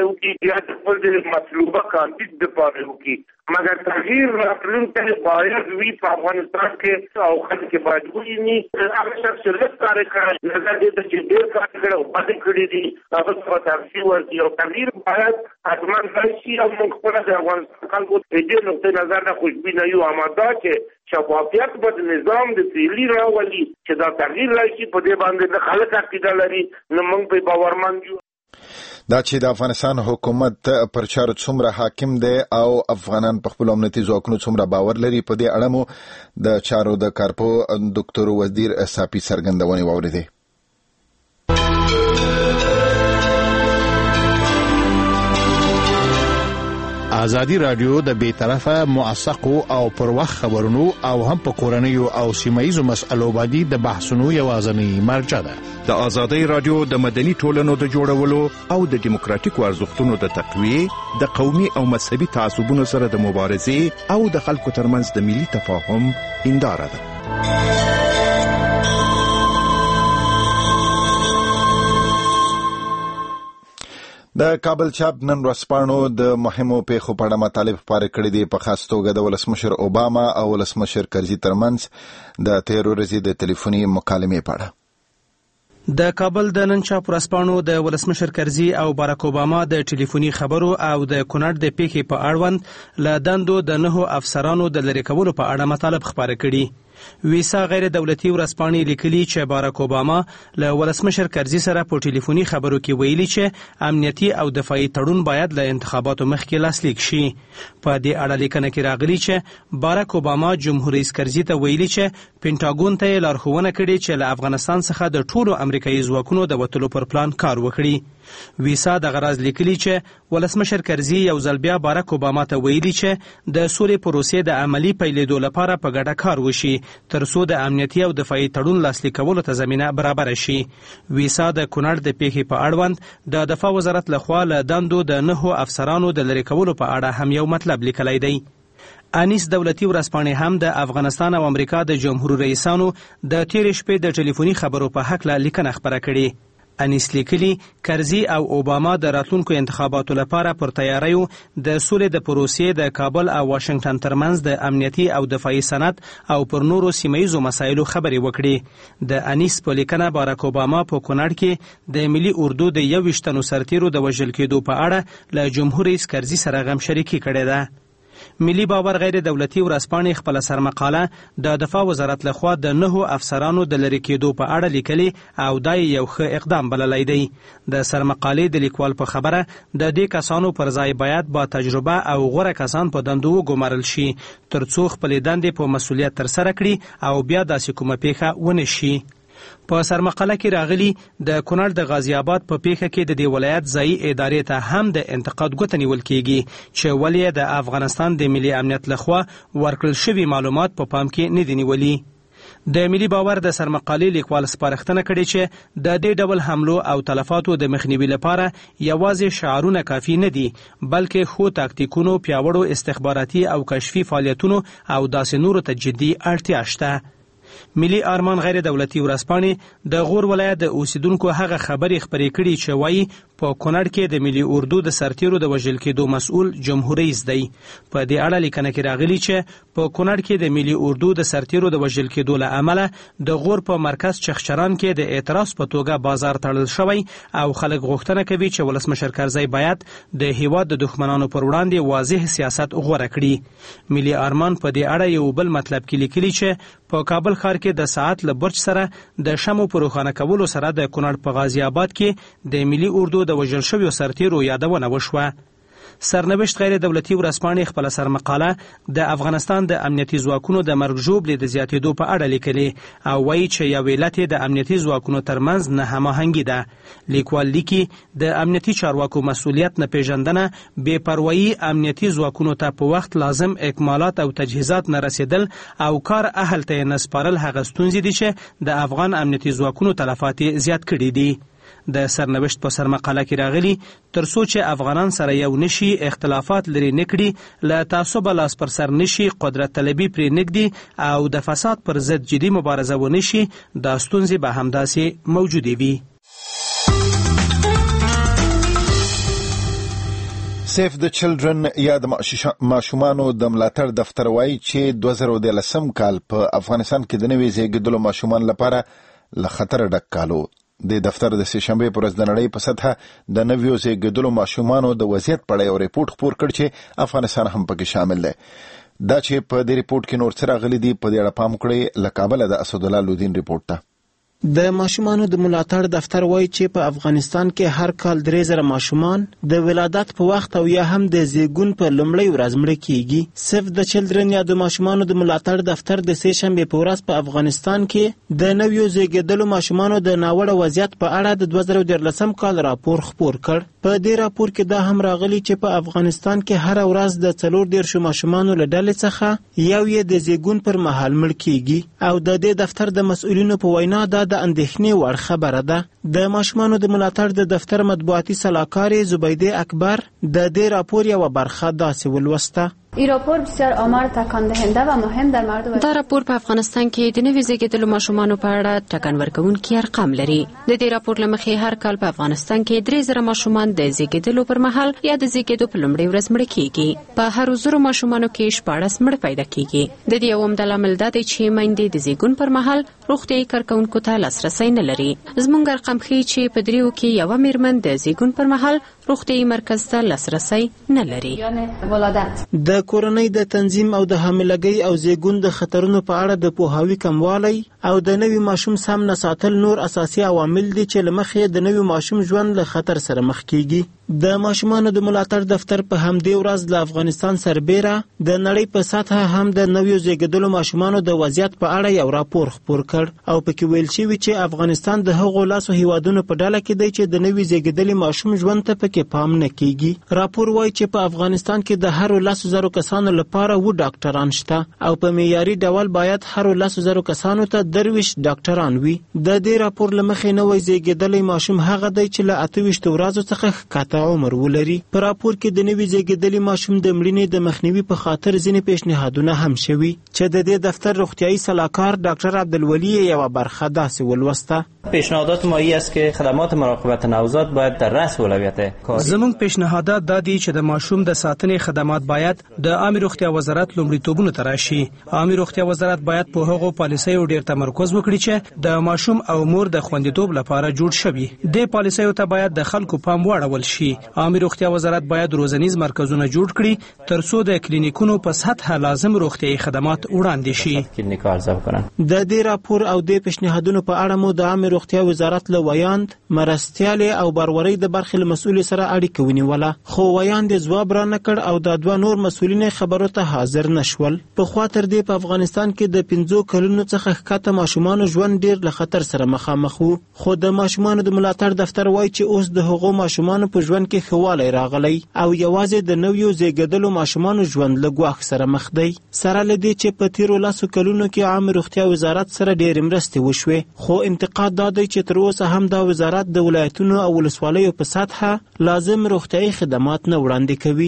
وکړي یا د خپل مطلوبه کاندید دپاره وکړي، مګر تغییر راتلونکی باید وي په افغانستان کې او خلک باید وویني هغه شخص چې لږ کار یې کړی نظر دې ته چې ډېر کار کړی او بد یې کړي دي هغه ته به ترفیع ورکړي او تغییر باید حتما راشي او موږ خپله د افغانستان خلکو د دې نقطې نظر نه خوشبینه یو، اما دا چې شفافیت به د نظام د فعلي راولي چې دا تغییر راشي په دې باندې د خلک عقیده لري نو موږ پرې باورمند یو. دا چې د افغانستان حکومت پر چارو څومره حاکم دی او افغانان په خپل امنیتي ځواکونو څومره باور لري، په دې اړه مو د چارو د کارپو ډاکټر وزیر صافي څرګندونې واورېدې. ازادي رادیو د بې طرفه موثقو او پر وخت خبرونو او هم په کورنیو او سیمایي مسألو باندې د بحثونو یوازنی مرجع ده. د ازادي رادیو د مدني ټولنو د جوړولو او د دیموکراتیکو ارزښتونو د تقویې، د قومي او مذهبي تعصبونو سره د مبارزې او د خلکو ترمنځ د ملي تفاهم هنداره ده. د کابل چاپ نن ورځپاڼو د مهمو پیښو په اړه مطالب خپاره کړي دي، په خاص توګه د ولسمشر اوباما او ولسمشر کرزي ترمنځ د تېرې ورځې د ټلیفوني مکالمې په اړه. د کابل د نن چاپ ورځپاڼو د ولسمشر کرزي او باراک اوباما د ټلیفوني خبرو او د کونړ د پیښې په اړوند له دندو د نهو افسرانو د لرې کولو په اړه مطالب خپاره کړي. ویسا غیر دولتي ورځپاڼې لیکلي چې باراک اوباما له ولسمشر کرزي سره په ټلیفوني خبرو کې ویلي چې امنیتي او دفاعي تړون باید له انتخاباتو مخکې لاسلیک شي. په دې اړه لیکنه کې راغلي چې باراک اوباما جمهور رئیس کرزي ته ویلي چې پینټاګون ته یې لارښوونه کړې چې له افغانستان څخه د ټولو امریکایي ځواکونو د وتلو پر پلان کار وکړي. ویسا د غراز لیکلي چې ولسمشر کرزي یو ځل بیا باراک اوباما ته ویلي چې د سولې پروسې د عملی پیلېدو لپاره په ګډه کار وشي ترڅو د امنیتي او دفاعي تړون لاسلیک کولو ته زمینه برابر شي. ویسا د کونړ د پیښې په اړوند د دفاع وزارت لخوا له دندو د نهو افسرانو د لرې کولو په اړه هم یو مطلب لیکلی دی. انیس دولتي ورځپاڼې هم د افغانستان او امریکا د جمهور رئیسانو د تېرې شپې د ټلیفوني خبرو په هکله لیکنه خپره کړې. انیس لیکلي کرزي او اوباما د راتلونکو انتخاباتو لپاره پر تیاریو د سولې د پروسې د کابل او واشنگټن ترمنځ د امنیتي او دفاعي صنعت او پر نورو سیمایي مسایلو خبرې وکړي. د انیس په لیکنه باراک اوباما په کونړ کې د ملي اردو د یوویشت تنو سرتیرو د وژل کېدو په اړه له جمهور رئیس کرزي سره غم شریکي کړې ده. ملي باور غیر دولتي ورځپاڼې خپله سرمقاله د دفاع وزارت لخوا د نهو افسرانو د لرې کېدو په اړه لیکلي او دا یو ښه اقدام بللی دی. د سرمقالې د لیکوال په خبره د دې کسانو پر ځای باید با تجربه او غوره کسان په دندو وګمارل شي ترڅو خپلې دندې په مسؤلیت ترسره کړي او بیا داسې کومه پیښه ونه شي. په سرمقاله کې راغلي د کونړ د غازی آباد په پیښه کې د دې ولایت ځایي ادارې ته هم د انتقاد ګوته نیول کیږي چې ولې د افغانستان د ملي امنیت لخوا ورکړل شوي معلومات په پام کې نه دي نیولي. د ملي باور د سرمقالې لیکوال سپارښتنه کړې چې د دې ډول حملو او تلفاتو د مخنیوي لپاره یوازې شعارونه کافي نه دي بلکې ښو تاکتیکونو، پیاوړو استخباراتي او کشفي فعالیتونو او داسې نورو ته جدي اړتیا شته. ملي ارمان غیر دولتي ورځپاڼې د غور ولایت د اوسیدونکو هغه خبرې خپرې کړي چې وایي په کونړ کې د ملي اردو د سرتیرو د وژل کېدو مسؤل جمهور رئیس دی. په دې اړه لیکنه کې راغلي چې په کونړ کې د ملي اردو د سرتیرو د وژل کېدو له امله د غور په مرکز چخچران کې د اعتراض په توګه بازار تړل شوی او خلک غوښتنه کوي چې ولسمشر کرزي باید د هیواد د دښمنانو پر وړاندې واضح سیاست غوره کړي. ملي ارمان په دې اړه یو بل مطلب کې لیکلي چې په کابل ښار کې د ساعت له برج سره د شمو په روښانه کولو سره د کونړ په غازی آباد کې د ملي اردو د وژل شویو سرتیرو یادونه وشوه. سرنوشت غیر دولتي ورځپاڼې خپله سرمقاله د افغانستان د امنیتي ځواکونو د مرګ ژوبلې د زیاتېدو په اړه لیکلي او وایي چې یو علت د امنیتي ځواکونو ترمنځ نه هماهنګي ده. لیکوال لیکي د امنیتي چارواکو مسؤلیت نه پیژندنه، بې پروایي، امنیتي ځواکونو ته په وخت لازم اکمالات او تجهیزات نه رسیدل او کار اهل ته نه سپارل هغه ستونزې دي چې د افغان امنیتي ځواکونو تلفات زیات کړي دي. د سرنوشت په سرمقاله کې راغلي ترڅو چې افغانان سره یو نشي، اختلافات لري نکړي، له تعصب لاس پر سر نشي، قدرت طلبي پرې نږدي او د فساد پر ضد جدي مبارزه ونه شي، دا ستونزې به همداسې موجودې وي. سیف د چلډرن یا د ماشومانو د ملاتړ دفتر وایي چې دوه زره دولسم کال په افغانستان کې د نوي زیږیدلو ماشومان لپاره له خطر ډک کالو. د دفتر د سه شنبه پر ورځ د نړۍ په سطحه د نویو زیږیدلو ماشومانو د وضعیت په اړه یو ریپورت خپور کړ چې افغانستان هم پکې شامل دی. دا چې په دې ریپورت کې نور څه راغلي دي په دې اړه پام کړئ. له کابل د اسدالله لودین ریپورت ته. د ماشومانو د ملاتړ دفتر وایي چې په افغانستان کې هر کال درې زره ماشومان د ولادت په وخت او یا هم د زیږون په لومړۍ ورځ مړه کیږي. سیف د چلډرن یا د ماشومانو د ملاتړ دفتر د سه شنبه په ورځ په افغانستان کې د نویو زیږیدلو ماشومانو د ناوړه وضعیت په اړه د دوه زره دولسم کال راپور خپور کړ. په دې راپور کې دا هم راغلی چې په افغانستان کې هر ورځ د څلور دیرشو ماشومانو له ډلې څخه یو یې د زیږون پر مهال مړ کیږي او د دې دفتر د مسؤلینو په وینا دا د اندېښنې وړ خبره ده. د ماشومانو د ملاتړ د دفتر مطبوعاتي سلاکار زبیده اکبر د دې راپور یو برخه داسې ولوسته. این راپور بسیار آمار تکان دهنده و مهم در مورد دا راپور په افغانستان کې د نوي زیږیدلو ماشومانو په اړه ټکان ورکوونکي ارقام لري. د دې راپور له مخې هر کال په افغانستان کې درې زره ماشومان د زیږیدلو پر مهال یا د زیږیدو په لومړۍ ورځ مړه کیږي. په هر زرو ماشومانو کې شپاړس مړه پیدا کیږي. د دې یو عمده لامل دا دی چې میندې د زیږون پر مهال روغتیايي کارکونکو ته لاسرسی نه لري. زموږ ارقام ښیي چې په دریو کې یوه میرمن د زیږون پر مهال روغتیايي مرکز ته لاسرسی نه لري. د کورنۍ د تنظیم او د حاملګۍ او زیږون د خطرونو په اړه د پوهاوي کموالی او د نوي ماشوم سم نه ساتل نور اساسي عوامل دي چې له مخې د نوي ماشوم ژوند له خطر سره مخ کیږي. د ماشومانو د ملاتړ دفتر په همدې ورځ له افغانستان سربیره د نړۍ په سطحه هم د نویو زیږیدلو ماشومانو د وضعیت په اړه یو راپور خپور کړ او پکې ویل شوي چې افغانستان د هغو لاسو هیوادونو په ډله کې دی چې د نوي زیږیدلي ماشوم ژوند ته پکې پام نه کیږي. راپور وایي چې په افغانستان کې د هرو لسو زرو کسانو لپاره و ډاکټران شته او په معیاري ډول باید هرو لسو زرو کسانو ته درویشت ډاکټران وي. د دې راپور له مخې نوی زیږیدلی ماشوم هغه دی چې له اته ویشت ورځو څخه ښکته عمر ولري. په راپور کې د نوي زیږیدلي ماشوم د مړینې د مخنیوي په خاطر ځینې پیشنهادونه هم شوي چې د دې دفتر روغتیايي سلاکار ډاکټر عبدالولي یوه برخه داسې ولوسته. پیشنهادات ما این است که خدمات مراقبت نوزاد باید در رأس اولویت کاری. زموږ پیشنهادات دا دي چې د ماشوم د ساتنې خدمات باید د عامه روغتیا وزارت لومړیتوبونو ته راشي. عامه روغتیا وزارت باید په هغو پالیسیو ډیر تمرکز وکړي چې د ماشوم او مور د خوندیتوب لپاره جوړ شوي. د پالیسیو ته باید د خلکو پام واړول شي. عامه روغتیا وزارت باید روزنیز مرکزونه جوړ کړي ترڅو د کلینیکونو په سطح لازم روغتیايي خدمات وړاندې شي. د دې راپور او د پیشنهادونو په اړه مو د عامه روغتیا وزارت له ویاند مرستیالي او بروري د برخې له مسؤل سره اړیکه ونیوله خو ویاند ځواب را نکړ او د دوه نور مسؤلین خبرو ته حاضر نشول. په خوا تر دې په افغانستان کې د پنځو کلونو څخه ښکته ماشومانو ژوند ډیر له خطر سره مخامخ وو خو د ماشومانو د ملاتړ دفتر وایي چې اوس د هغو ماشومانو په ژوند کې ښه والی راغلی او یوازې د نویو زیږیدلو ماشومانو ژوند له ګواښ سره مخ دی. سره له دې چې په تیرو لسو کلونو کې عامه روغتیا وزارت سره ډېرې مرستې وشوې خو انتقاد دا دی چې تر اوسه هم دا وزارت د ولایتونو او ولسوالیو په سطحه لازم روغتیايي خدمات نه وړاندې کوي.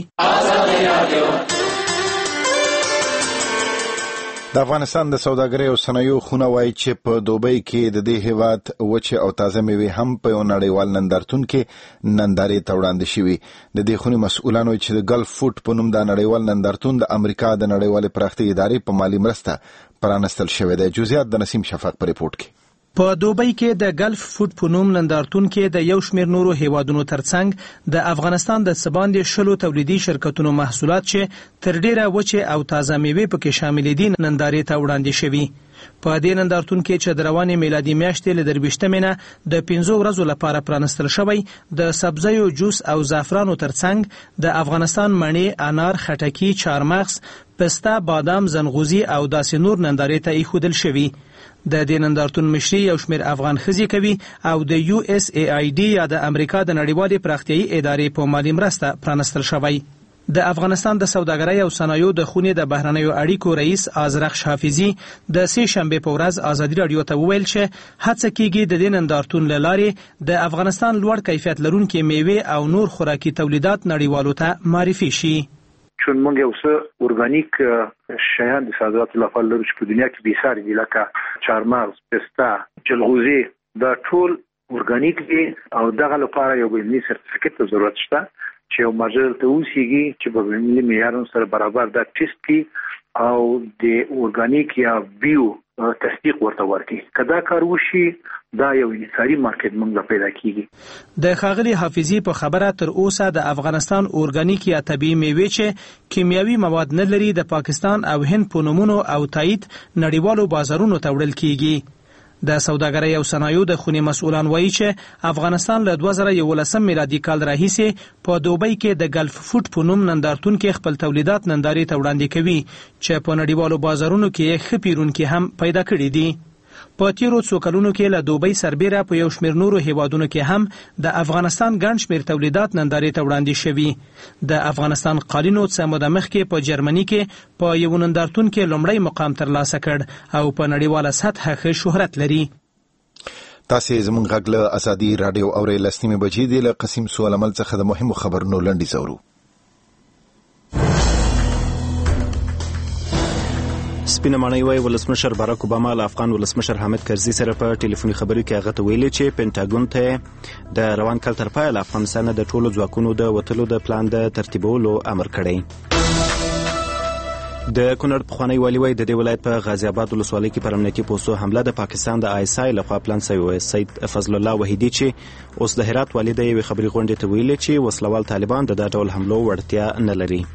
د افغانستان د سوداګرۍ او صنایعو خونه وایي چې په دوبۍ کې د دې هیواد وچې او تازه میوې هم په یو نړیوال نندارتون کې نندارې ته وړاندې شوي. د دې خونې مسؤلانو چې د ګلف فوډ په نوم دا نړیوال نندارتون د امریکا د نړیوالې پراختیا ادارې په مالي مرسته پرانستل شوی دی. جزئیات د نسیم شفق په ریپورت کې. په دوبۍ کې د ګلف فوډ په نوم نندارتون کې د یو شمېر نورو هیوادونو ترڅنګ د افغانستان د څه باندې شلو تولیدي شرکتونو محصولات چې تر ډیره وچې او تازه میوې پکې شاملې دي نندارې ته وړاندې شوي. په دې نندارتون کې چې د روانې میلادي میاشتې له درویشتمې نه د پنځو ورځو لپاره پرانستل شوی د سبزیو جوس او زعفرانو ترڅنګ د افغانستان مڼې، انار، خټکي، چهارمغز، پسته، بادام، زنغوزي او داسې نور نندارې ته ایښودل شوي. د دې نندارتون مشري یو شمېر افغان ښځې کوي او د یو اس ای آی ډي یا د امریکا د نړیوالې پراختیايي ادارې په مالي مرسته پرانستل شوی. د افغانستان د سوداګرۍ او صنایعو د خونې د بهرنیو اړیکو رئیس آذرخش حافظي د سه شنبې په ورځ ازادي راډیو ته وویل چې هڅه کیږي د دې نندارتون له لارې د افغانستان لوړ کیفیت لرونکي میوې او نور خوراکي تولیدات نړیوالو ته معرفي شي. چون موږ یو څه اورګانیک شیان د صادراتو لپاره لرو چې په دنیا کې بېساري دي لکه چهارمغز، پسته، جلغوزي، دا ټول اورګانیک دي او دغه لپاره یو علمي سرتیفیکټ ته ضرورت شته چې یو ماجر ته اوسېږي چې په ملي معیارونو سره برابر دا ټیسټ کړي او د اورګانیک یا بیو تصدیق ورته ورکړي. کدا کار وشي دا یو انحصاري مارکیټ موږ پیدا کیږي. د ښاغلي حافظي په خبره تر اوسه د افغانستان اورګانیک یا طبيعي میوې چې کیمیاوي مواد نه لري د پاکستان او هند په نومونو او تایید نړیوالو بازارونو ته وړل کیږي. د سوداګرۍ او صنایعو د خونې مسؤلان وایي چې افغانستان له دوه زره یولسم میلادي کال راهیسې په دوبۍ کې د ګلف فوډ په نوم نندارتون کې خپل تولیدات نندارې ته وړاندې کوي چې په نړیوالو بازارونو کې ښه پیرونکي هم پیدا کړي دي. په تیرو څو کلونو کې له دوبۍ سربیره په یو شمېر نورو هیوادونو کې هم د افغانستان ګڼ شمېر تولیدات نندارې ته وړاندې شوي. د افغانستان قالینو څه موده مخکې په جرمني کې په یو نندارتون کې لومړی مقام ترلاسه کړ او په نړیواله سطحه ښه شهرت لري. تاسې زموږ غږ له ازادي راډیو اورئ. لس نیمې بجې دي. له قسیم سوال عمل څخه د مهمو خبرونو لنډیز اورو. سپینه ماڼۍ وایي ولسمشر باراک اوباما له افغان ولسمشر حامد کرزي سره په ټلیفوني خبرو کې هغه ته ویلي چې پینټاګون ته د روان کال تر پایه له افغانستانه د ټولو ځواکونو د وتلو د پلان د ترتیبولو امر کړی. د کونړ پخوانی والي وایي د دې ولایت په غازي آباد ولسوالۍ کې پر امنیتي پوستو حمله د پاکستان د آی اس آی لخوا پلان شوی. سید فضل الله وحیدي چې اوس د هرات والي د یوې خبري غونډې ته ویلي چې وسلوال طالبان د دا ډول حملو وړتیا نه لري.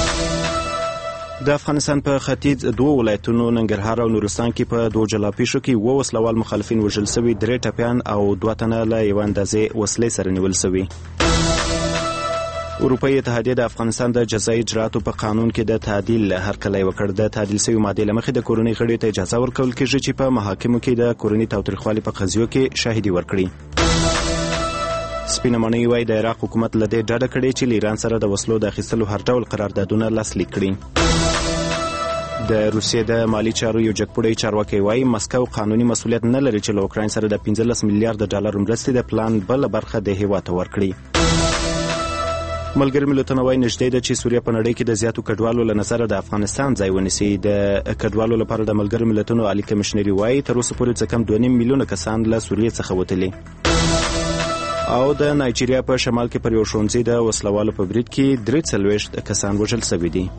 د افغانستان په ختیځ دوه ولایتونو ننګرهار او نورستان کې په دوه جلا پیښو کې اووه وسلوال مخالفین وژل شوي، درې ټپیان او دوه تنه له یوې اندازې وسلې سره نیول شوي. اروپایي اتحادیه د افغانستان د جزایي اجراتو په قانون کې د تعدیل هرکلی وکړ. د تعدیل شوي مادې له مخې د کورنۍ غړیو ته اجازه ورکول کېږي چې په محاکمو کې د کورني تاوتریخوالي په قضیو کې شاهدي ورکړي. سپینه ماڼۍ وایي د عراق حکومت له دې ډډه کړې چې له ایران سره د وسلو د اخیستلو هر ډول قراردادونه لاسلیک کړي. د روسیې د مالی چارو یو جګپوړی چارواکی وایي مسکو قانوني مسؤلیت نه لري چې له اوکراین سره د پنځلس میلیارډ ډالر مرستې د پلان بله برخه د هیواد ته ورکړي. ملګري ملتونه وایي نږدې ده چې سوریه په نړۍ کې د زیاتو کډوالو له نظره د افغانستان ځای ونیسي. د کډوالو لپاره د ملګري ملتونو عالي کمشنري وایي تر اوسه پورې څه کم دوه نیم میلیونه کسان له سوریې څخه وتلي. او د نایجیریا په شمال کې پر یو ښوونځي د وسلوالو په برید کې درې څلوېښت کسان وژل شوي دي.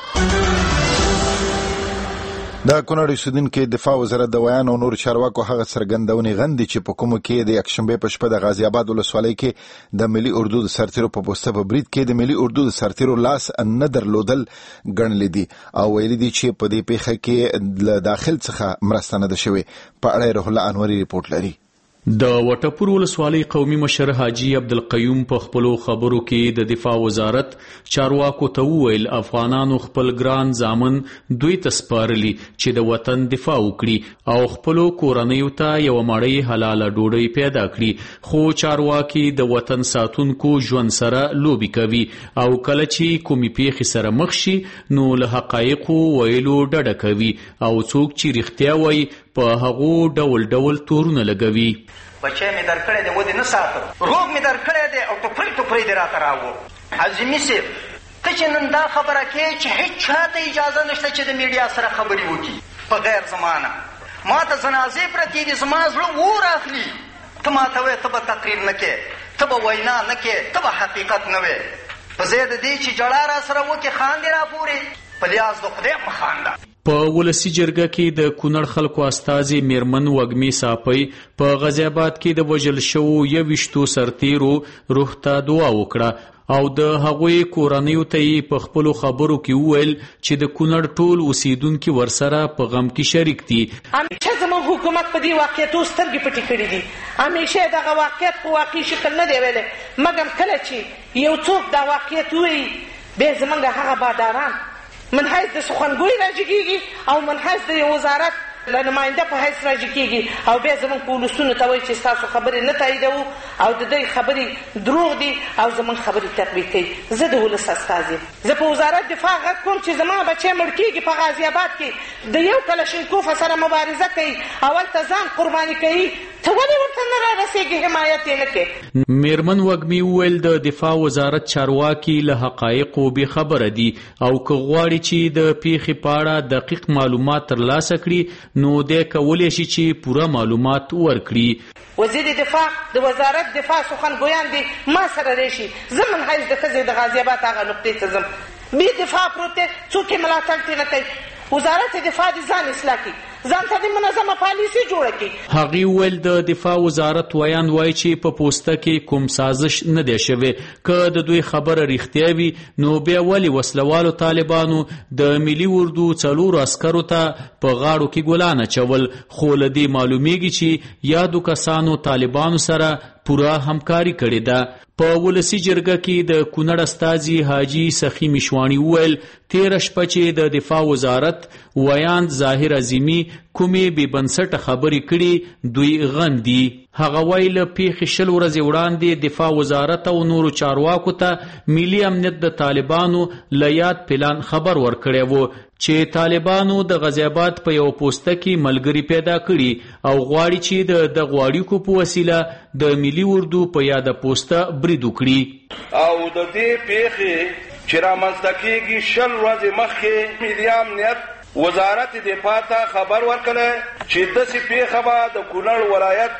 د کونړ اوسېدونکي دفاع وزارت د ویان او نور چارواکو هغه څرګندونې غندي چې په کومو کې د یکشنبې په شپه د غازي آباد ولسوالۍ کې د ملي اردو د سرتیرو په پوسته په برید کې د ملي اردو د سرتیرو لاس نه درلودل ګڼلي دي او ویلي دي چې په دې پیښه کې له داخل څخه مرسته نه ده شوې. په اړه روح الله انوري ریپورت لري. د وټپور ولسوالۍ قومي مشر حاجی عبدالقیوم په خپلو خبرو کې د دفاع وزارت چارواکو ته وویل افغانانو خپل ګران زامن دوی ته سپارلي چې د وطن دفاع وکړي او خپلو کورنیو ته یوه مړۍ حلاله ډوډۍ پیدا کړي. خو چارواکي د وطن ساتونکو ژوند سره لوبې کوي او کله چې کومې پیښې سره مخ شي نو له حقایقو ویلو ډډه کوي او څوک چې رښتیا وایي په هغو ډول ډول تورونه لګوي. بچی مې در کړی دی ودې نه ساتم، روغ مې در کړی دی او ټوپرې ټوپرې دې راته راوړو. عظیمي صاحب ته چې نن دا خبره کوې چې هېڅ چا ته اجازه نشته چې د میډیا سره خبرې وکړي په غیر زمانه. ما ته جنازې پرتې دي، زما زړه اور اخلي. ته ما ته وایې ته به تقریر نه کوې، ته به وینا نه کوې، ته به حقیقت نه وایې. په ځای د دې چې جړا را سره وکړې خاندې را پورې په لیاز د خدای مه خانده. په ولسی جرګه کې د کونړ خلکو استازي میرمن وږمې صافۍ په غازي آباد کې د وژل شوو یویشتو سرتیرو روح ته دعا وکړه او د هغوی کورنیو ته یې په خپلو خبرو کې وویل چې د کونړ ټول اوسیدونکي ورسره په غم کې شریک دي. همیشه زموږ حکومت په دې واقعیتو سترګې پټې کړي دي، همیشه دغه واقعیت په واقعي شکل نه دی ویلی، مګر کله چې یو څوک دا واقعیت ووایي بیا زموږ هغه باداران منحیث د سخنګوی راجع کېږي او منحیث د یو وزارت له نماینده په حیث راجع کېږي او بیا زموږ په ولسونو ته وایي چې ستاسو خبرې نه تاییدوو او د دوی خبرې دروغ دي او زموږ خبرې تطبیق کوي. زه د ولس استازی زه په وزارت دفاع غږ کوم چې زما بچی مړ کېږي په غازي آباد کې د یو کلشینکوف سره مبارزه کوي او هلته ځان قرباني کوي ته ولې ورته نه رارسېږي حمایت یې نه کوې. میرمن وږمي وویل د دفاع وزارت چارواکي له حقایقو بېخبره دي او که غواړي چې د پیښې په اړه دقیق معلومات ترلاسه کړي نو دی کولی شي چې پوره معلومات ورکړي. وزیر دفاع د وزارت دفاع سخنګویان دي ما سره راشي، زه منحیز د ښځې د غازي آباد هغه نقطې ته ځم. بې دفاع پروت دی، څوک یې ملاتړ ترې نه کوي. وزارت دفاع د ځان اصلاح کړي، ځان ته د منظمه پالیسي جوړه کړي. هغې وویل د دفاع وزارت ویان وایي چې په پوسته کې کوم سازش نه دی شوی. که د دوی خبره رښتیا وي نو بیا ولې وسلوالو طالبانو د ملي اردو څلورو عسکرو ته په غاړو کې ګلان اچول؟ خو له دې معلومیږي چې یادو کسانو طالبانو سره پوره همکاري کړې ده. په ولسي جرګه کې د کونړ استازي حاجي سخي مشواڼي وویل تېره شپه چې د دفاع وزارت ویان ظاهر عظیمي کومې بې بنسټه خبرې کړي دوی غم دي. هغه وایي له پیښې شل ورځې وړاندې دفاع وزارت او نورو چارواکو ته ملي امنیت د طالبانو له یاد پلان خبر ورکړی و چې طالبانو د غازي آباد په یو پوسته کې ملګري پیدا کړي او غواړي چې د دغو اړیکو په وسیله د ملي اردو په یاده پوسته برید وکړي. او د دې پیښې چې رامنځته کېږي شل ورځې مخکې ملي امنیت وزارت دفاع ته خبر ورکړی چې داسې پیښه به د کونړ ولایت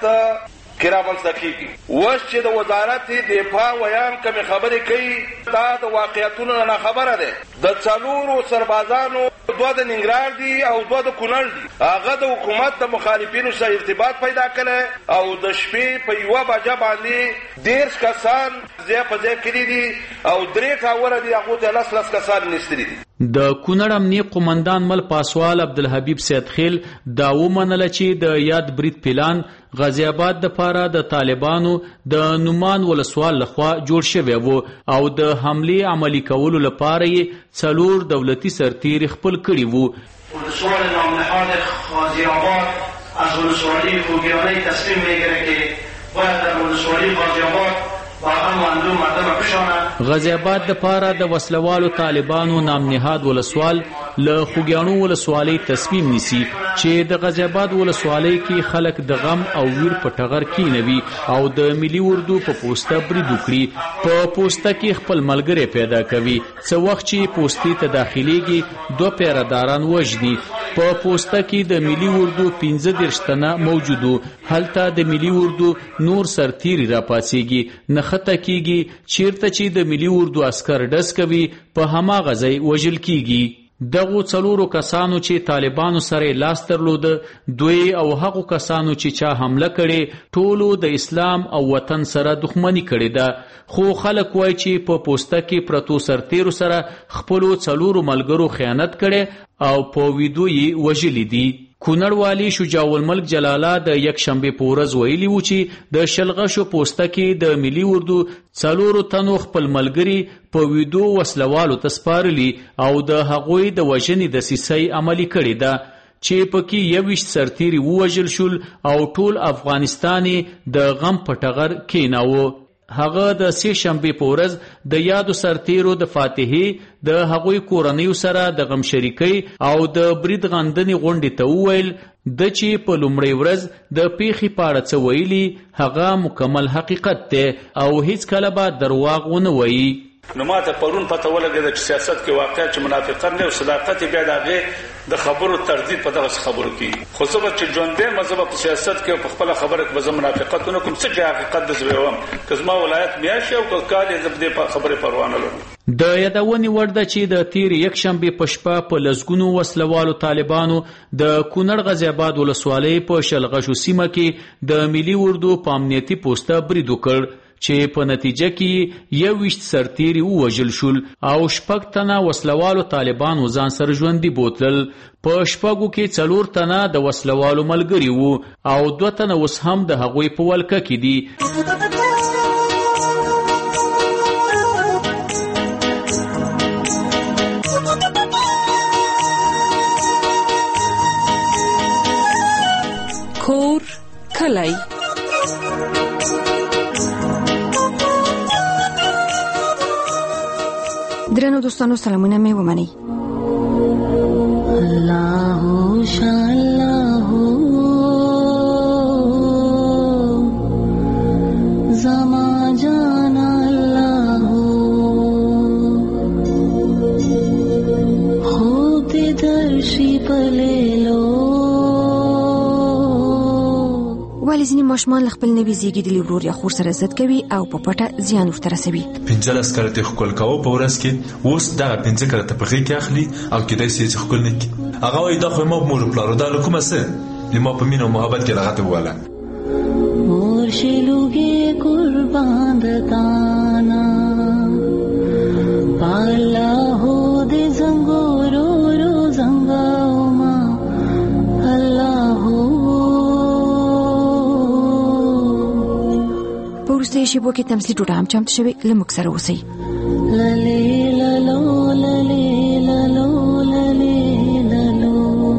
کې رامنځته کېږي. اوس چې د وزارت دفاع ویان کومې خبرې کوي دا د واقعیتونو نه خبره ده. د څلورو سربازانو دوه د ننګرهار دي او دوه د کونړ دي. هغه د حکومت د مخالفینو سره ارتباط پیدا کړی او د شپې په یوه بجه باندې دېرش کسان ځای په ځای کړي دي او درې کاوره دي هغو ته لس لس کسان نیستلي دي. د کونړ امنیه قومندان مل پاسوال عبدالحبیب سیدخیل دا ومنله چې د یاد برید پلان غازي آباد د پاره د طالبانو د نومان ولسوال لخوا جوړ شوی و او د حملې عملي کولو لپاره یې څلور دولتي سرتیري خپل کړي وو. ولسوال نامنهاد غازي آباد از ولسوالی خوگیانه تصمیم میگیره که باید در ولسوالی غازي آباد غازي آباد د پاره د وسلوالو طالبانو نامنهاد ولسوال له خوګیانو ولسوالۍ تصمیم نیسي چې د غازي آباد ولسوالۍ کې خلک د غم او ویر په ټغر کېنوي او د ملي اردو په پوسته برید وکړي. په پوسته کې خپل ملګری پیدا کوي. څه وخت چې پوستې ته داخليږي دوه پیراداران وژني. په پوسته کې د ملي اردو پنځه دېرش تنه موجودو. هلته د ملي اردو نور سرتیري راپاڅېږي. نښته کېږي چیرته چې د ملي اردو عسکر ډز کوي په هماغه ځای وژل کېږي. دغو څلورو کسانو چې طالبانو سره لاس درلوده دوی او هغو کسانو چې چا حمله کړي ټولو د اسلام او وطن سره دښمني کړې ده. خو خلک وایي چې په پوسته کې پرتو سرتیرو سره خپلو څلورو ملګرو خیانت کړي او په ویدو یې وژلي دي. کونړ والی شجاع الملک جلاله د یک شنبې په ورځ ویلي و چې د شلغشو پوسته کې د ملي اردو څلورو تنو خپل ملګري په ویدو وسلوالو ته سپارلي او د هغوی د وژنې دسیسې عملي کړې ده چې پکې یوویشت سرتیري ووژل شول او ټول افغانستان د غم په ټغر کېناوه. هغه د سې شنبې په ورځ د یادو سرتیرو د فاتحې د هغوی کورنیو سره د غم شریکۍ او د برید غندنې غونډې ته وویل د چې په لومړۍ ورځ د پیښې په اړه څه ویلي هغه مکمل حقیقت دی او هیڅ کله به درواغ ونه وایي. نو ماته پرون پته ولګېده چې سیاست کې واقعا چې منافقت نه او صداقت بیا د هغې د خبرو تردید په دغسې خبرو کې خو زه به چې ژوندی یم زه به په سیاست کې او په خپله خبره کې به زه منافقت ونه کړم. څه چې حقیقت د زه ویم که زما ولایت میاشت او که کال یې زه په دې خبرې پروا نه لرم. د یادونې وړ ده چې د تېرې یک شنبې په شپه په لسګونو وسلوالو طالبانو د کونړ غازي آباد ولسوالۍ په شلغشو سیمه کې د ملي اردو په امنیتي پوسته برید وکړ چې په نتیجه کې یوویشت سرتیري ووژل شول او شپږ تنه وسلوالو طالبانو ځان سره ژوندي بوتلل. په شپږو کې څلور تنه د وسلوالو ملګري وو او دوه تنه اوس هم د هغوی په ولکه کې دي. کور کلی درنو دوستانو سلامونه می ومني. الله شاء الله ولې ځینې ماشومان له خپل نوي زیږیدلي ورور یا خور سره ضد کوي او په پټه زیان ورته رسوي. پنځلس کاله د ښکل کوو په ورځ کې اوس دغه پنځه کاله ته په غېږ کې اخلي او کیدای شي چې ښکل نه کړي. هغه وایي دا خو ما مور پلارو دا له کومه څه د ما په مینه او محبت کې راغته وواله. مور شلوګې قربان دتانا پالا هو دې زنګورو رو زنګاوما الله پورسته شی بو کې تمثيل ټوټه هم چمت شوی لمک سره اوسئ. للی للو للی للو للی للو.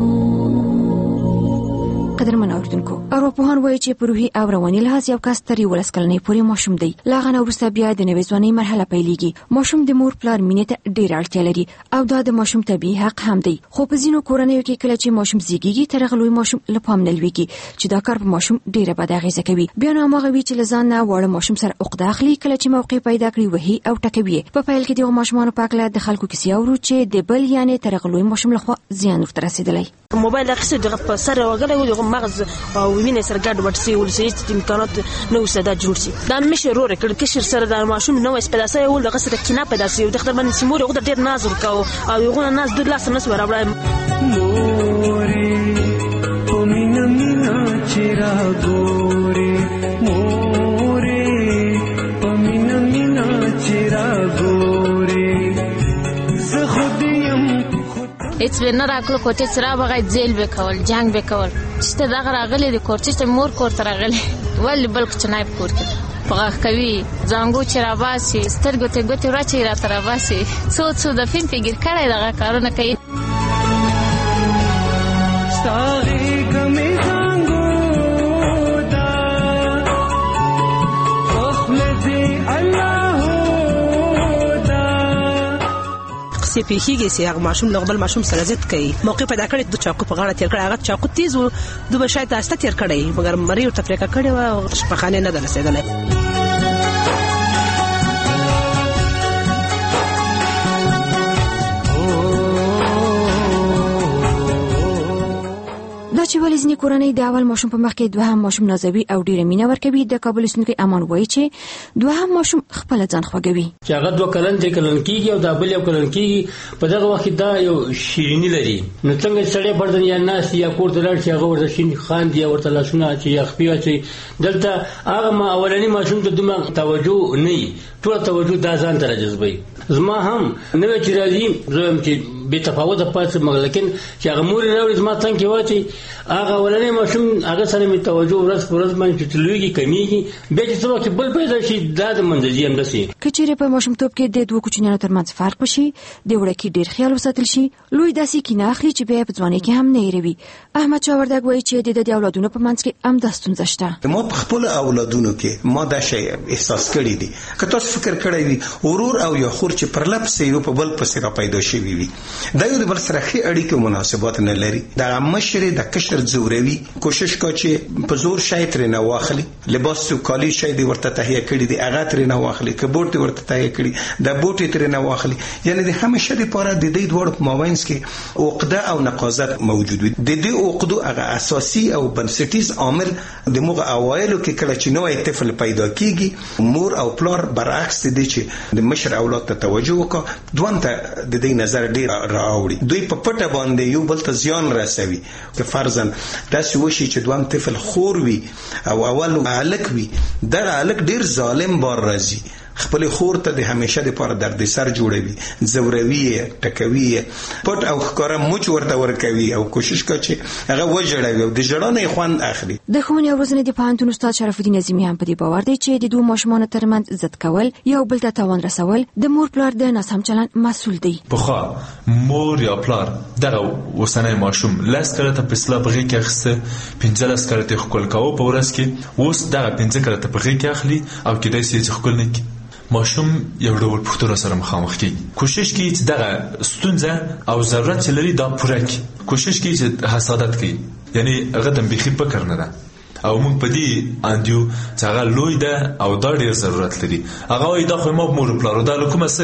قدرمن اوریدونکو اروپوهان وایي چې په روحي او رواني لحاظ یو کس تر یولس کلنۍ پورې ماشوم دی. له هغه نه وروسته بیا د نوې ځوانۍ مرحله پیلېږي. ماشوم د مور پلار مینې ته ډېره اړتیا لري او دا د ماشوم طبیعي حق هم دی. خو په ځینو کورنیو کې کله چې ماشوم زیږیږي تر هغه لوی ماشوم له پام نه لویږي چې دا کار په ماشوم ډېره بده اغېزه کوي. بیا نو هماغه وي چې له ځان نه واړه ماشوم سره عقده اخلي کله چې موقع پیدا کړي وهي او ټکوي. په پیل کې دغه ماشومانو په اړه د خلکو کیسې اورو چې د بل یعنې تر هغه لوی ماشوم لخوا زیان ورته رسېدلی. موبایل اخیستل دغه په سر وغلی و دغه مغز او وینې سره ګډ وډ شي ولسي امکانات نه وسه دا جوړ شي. دا مشه روره کړ کشر سره د ماشوم نو اس پیدا سي ول دغه سره کینه پیدا سي د خپل باندې سیمور غو ډېر ناز ورکاو او یو ناز د لاس نس ورابړم مورې پومینا مینا چیرا ګورې مورې پومینا مینا چیرا ګورې زه خودیم هیڅ ونه راکلو کوټې سره بغای جیل وکول جنگ وکول چې دا غراغلي د کوټې مور کور تر غلي ولې بل کو چنای کور کې پغه کوي زنګو چې را باسي سترګو ته ګوتې راچې را تر باسي څو څو د فلم فګر کړای دغه کارونه کوي. ستاري ګمې زنګو دا اوس مې دې الله دا څه پیخیږي چې هغه ماشوم له بل ماشوم سره ضد کوي. موقع پیدا کړی د چاقو په غاړه تیر کړی هغه چاقو تیز و دوه شاید تاسو تیر کړی مګر مری او تفریقه کړی و شپخانه نه درسېدلی. دا چې ولې ځینې کورنۍ د اول ماشوم په مخ کې دوهم ماشوم نازوي او ډیره مینه ورکوي. د کابل اوسېدونکی امان وایي چې دوهم ماشوم خپل ځان خوږوي چې هغه دوه کلن درې کلن کېږي او دا بل یو کلن کېږي. په دغه وخت دا یو شیریني لري نو څنګه سړی بردن یا ناس یا کور ته لاړ شي هغه ورته شین خاندي یا ورته لاسونه چې یا خپې اچوي. دلته هغه ما اولنی ماشوم ته دومره توجه نه وي ټوله توجه دا ځان ته راجذبوي. زما هم نوې چې راځي زه هم چې بې تفاوته پاتې م لیکن چې هغه مور راوړي زما تنګ کې واچي هغه ولنې ماشوم هغه سره مې توجه ورځ په ورځ باندې چې لویږي کمیږي بیا چې څه وخت بل پیدا شي دا د منځي هم داسې. که چیرې په ماشومتوب کې د دوه کوچنیانو ترمنځ فرق وشي د وړکي ډېر خیال وساتل شي لوی داسې کینه اخلي چې بیا په ځوانۍ کې هم نه هېروي. احمد شاه وردګ وایي چې د د اولادونو په منځ کې همدا ستونزه شته. ما په خپل اولادونو کې ما دا شی احساس کړی دی که تاسو فکر کړی وي ورور او یا خور چې پر لپسې یو په بل پسې را پیدا شوي وي دا یو د بل سره ښې اړیکې او مناسبات نه لري. دا مشر د کشر زوروي کوشش کا چې په زور شی ترې نه واخلي لباس او کالي شی دی ورته تهیه کړي دی هغه ترې نه واخلي که بوټ ورته تهیه کړي دا بوټ ترې نه واخلي. یعنی د همیشه لپاره د دې دوړ په مابینس کې عقده او نقاضت موجود وي. د دې عقدو هغه اساسي او بنسټیز عامل د موږ اوایلو کې کله چې نوې طفل پیدا کیږي مور او پلار برعکس دي چې د مشر اولاد ته توجه وکړي دوه ته د دې نظر ډیر راوړي دوی په پټه باندې یو بل ته زیان رسوي. که فرضاً داسې وشي چې دوه طفل خور وي او اول الک وي دا الک ډیر ظالم بار راځي خپل خور ته د همیشه د پاره درد سر جوړوي زوروي ټکوي پټ او ښکارا موچ ورته ورکوي او کوشش کوي چې هغه وجړوي او د جړانې خوان اخلي. د ښوونې او روزنې د پوهنتون استاد شرف الدین عظیمي هم په دې باور دی چې د دوه ماشومانو ترمنځ ضد کول یو بل ته تاوان رسول د مور پلار د ناسم چلند مسؤل دی. پخوا مور یا پلار دغه وسنۍ ماشوم لاس کړه ته پسلا بغي کې اخسته پنځلس کړه ته خپل کاو په ورځ کې اوس دغه پنځه کړه ته بغي کې اخلي او کېدای شي چې خپل نه ماشوم یو ډول پوښتنه سره مخامخ کیږي کوشش کوي چې دغه ستونزه او ضرورت چې لري دا پوره کړي کوشش کوي چې حسادت کوي یعنی هغه د بخي فکر نه ده او موږ په دې اندیو چې هغه لوی ده او دا ډیر ضرورت لري هغه وایي دا خو ما مور پلارو دا کومه څه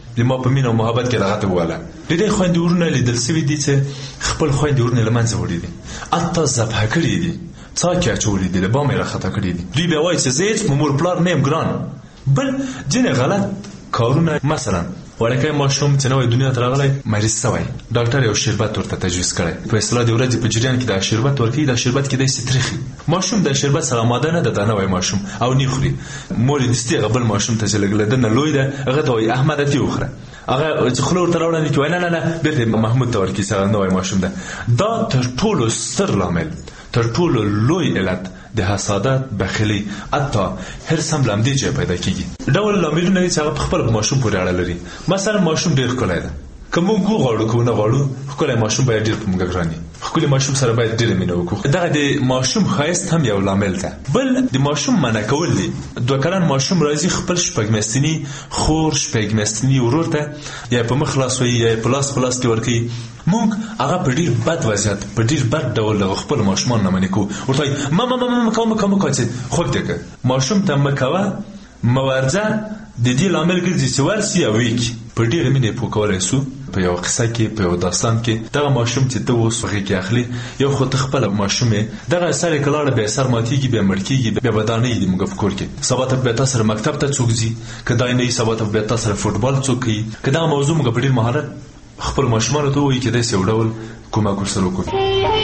د ما په مینه او محبت کې دغه ته وواله ډېری خویندې ورونه لیدل سوي دي چې خپل خویندې ورونه له منځه وړي دي حتی ذبحه کړي دي څاکې اچولي دي له بامه یې راخطا کړي دي دوی بیا وایي چې زه هېڅ په مور پلار نه یم ګران بل ځینې غلط کارونه مثلا وړوکی ماشوم چې نوی دنیا ته راغلی مریض سوی ډاکټر یو شربت ورته تجویز کړی په اصطلاح د ورځې په جریان کې دا شربت ورکوي دا شربت کیدای شي تریخ ماشوم د شربت سره آماده نه ده دا نوی ماشوم او نه خوري مور یې دستي هغه بل ماشوم ته چې لږ له ده نه لوی ده هغه ته وایي احمده تی وخوره هغه چې خوله ورته راوړاندې کړي وایي نه نه نه بېرته محمود ته ورکړي چې هغه نوی ماشوم ده دا تر ټولو ستر لامل تر ټولو لوی علت د حسادت بخیلی حتی هرڅ هم له همدې ځایه پیدا کېږي ډول لاملونه دي چې هغه په خپل ماشوم پورې اړه لري مثلا ماشوم ډېر ښکلی ده که موږ وغواړو که ونه غواړو ښکلی ماشوم باید ډېر په موږ ګران وي ښکلي ماشوم سره باید ډېره مینه وکړو دغه د ماشوم ښایست هم یو لامل ده بل د ماشوم منع کول دي دوه کلن ماشوم راځي خپل شپږ میاشتني خور شپږ میاشتني ورور ته یا په مخ لاس وهي یا په لاس په لاس کې ورکوي موږ هغه په ډېر بد وضعیت په ډېر بد ډول د خپل ماشومان نه منې کوو ورته وایي مه مه مه مه کوه مه کوه مه کوه چې خوب دې کړه ماشوم ته مه کوه مه ورځه د دې لامل ګرځي چې ورسي یا ویکي په ډېرې مینې پوه کولی سو په یو قصه کې په یو داستان کې دغه ماشوم چې ته اوس هغې کې اخلي یو خو ته خپله ماشوم یې دغه سر یې که لاړه بیا سر ماتېږي بیا مړ کېږي بیا به دا نه وي د موږ په کور کې سبا ته بیا تا سره مکتب ته څوک ځي که دا نه وي سبا ته بیا تا سره فوټبال څوک کوي که دغه موضوع موږ په ډېر مهارت خپل ماشومانو ته ووایي کېدای شي یو ډول کومک ورسره وکړو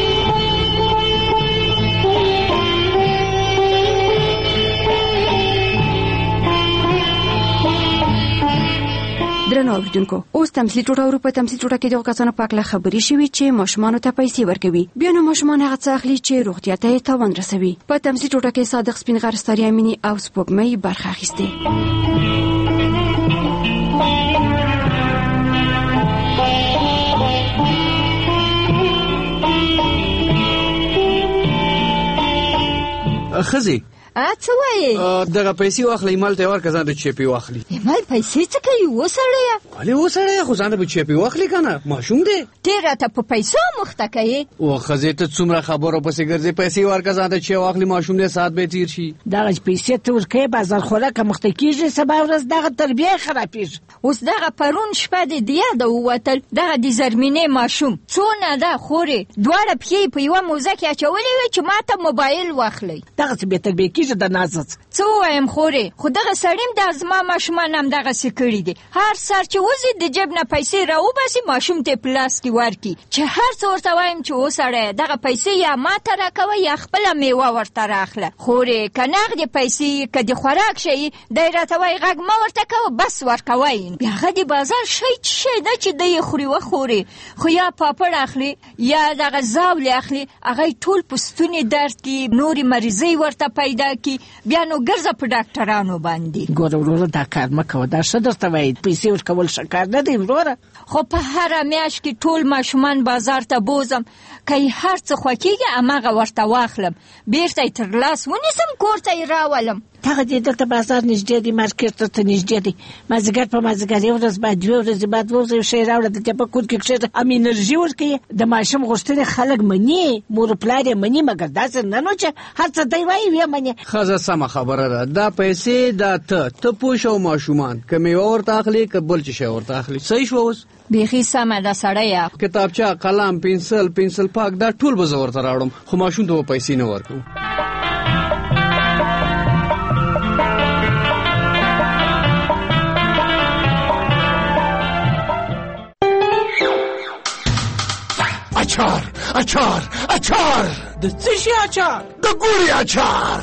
درنو اوریدونکو اوس تمثیلي ټوټه ورو په تمثیلي ټوټه کې دغه کسانو په اړه خبرې شوي چې ماشومانو ته پیسې ورکوي بیا نو ماشومان هغه څه اخلي چې روغتیا ته یې تاوان رسوي په تمثیلي ټوټه کې صادق سپین غر ستاریا مینی او سپوږمۍ برخه اخیستې خزي ا څه وایې دغه پیسې واخلې مال ته ورکړه ځان د چپی واخلي مال پیسې څه کوي وسړیا علي وسړیا خو ځان د چپی واخلي کنه ماشوم دی ډېر ته په پیسو مخته کوي او خزه ته څومره خبرو پسې ګرځي پیسې ورکړه ځان د چپی واخلي ماشوم دې سات به تیر شي دغه پیسې ته ورکې بازار خوراک مخته کیږي سبا ورځ دغه تربیه خرابېږي اوس دغه پرون شپه دې دی د ووتل دغه د زرمینې ماشوم څونه ده خوري دواړه پښې په یوه موزه کې اچولې وي چې ماته موبایل واخلي دغه څه به تربیه کیږي د نازت څه وایم خوري خو دغه سړیم د ازما ماشومان هم دغه څه کړي دي هر سر چې وځي د جیب نه پیسې راوباسي ماشوم ته پلاس کې ورکي چې هر څه ورته وایم چې وسړی دغه پیسې یا ماته راکوه یا خپله میوه ورته راخله خوري که نغدې پیسې که د خوراک شي دی راته وایي غږ مه ورته کوه بس ورکوی بیا هغه د بازار شی څه شی ده چې دی یې خوري وخوري خو یا پاپړ اخلي یا دغه زاولې اخلي هغه ټول په ستوني درد کې نورې مریضۍ ورته پیدا کی بیا نو ګرځه په ډاکټرانو باندې ګوره وروره دا کار مه کوه دا ښه درته وایي پیسې ورکول ښه کار نه دی وروره خو په هره میاشت کې ټول ماشومان بازار ته بوزم که یې هر څه خوښېږي هماغه ورته واخلم بیرته یې تر لاس ونیسم کور ته یې راولم هغه دې دلته بازار نږدې دی مارکېټ ته نږدې دی مازدیګر په مازدیګر یو ورځ بعد دوې ورځې بعد ووځه یو شی راوړه دلته په کور کې کښېږده هم انرژي ورکوي د ماشوم غوښتنې خلک مني مور پلار یې مني مګر داسې نه نو چې هر څه دی وایي ویې مني ښځه سمه خبره ده دا پیسې دا ته ته پوه شه ماشومان که میوه ورته اخلي که بل څه شی ورته اخلي صحیح شوه اوس بیخي سمه ده سړیه کتابچه قلم پنسل پنسل پاک دا ټول به زه ورته راوړم خو ماشوم ته به پیسې نه ورکوم اچار اچار اچار د څه شي اچار د ګوري اچار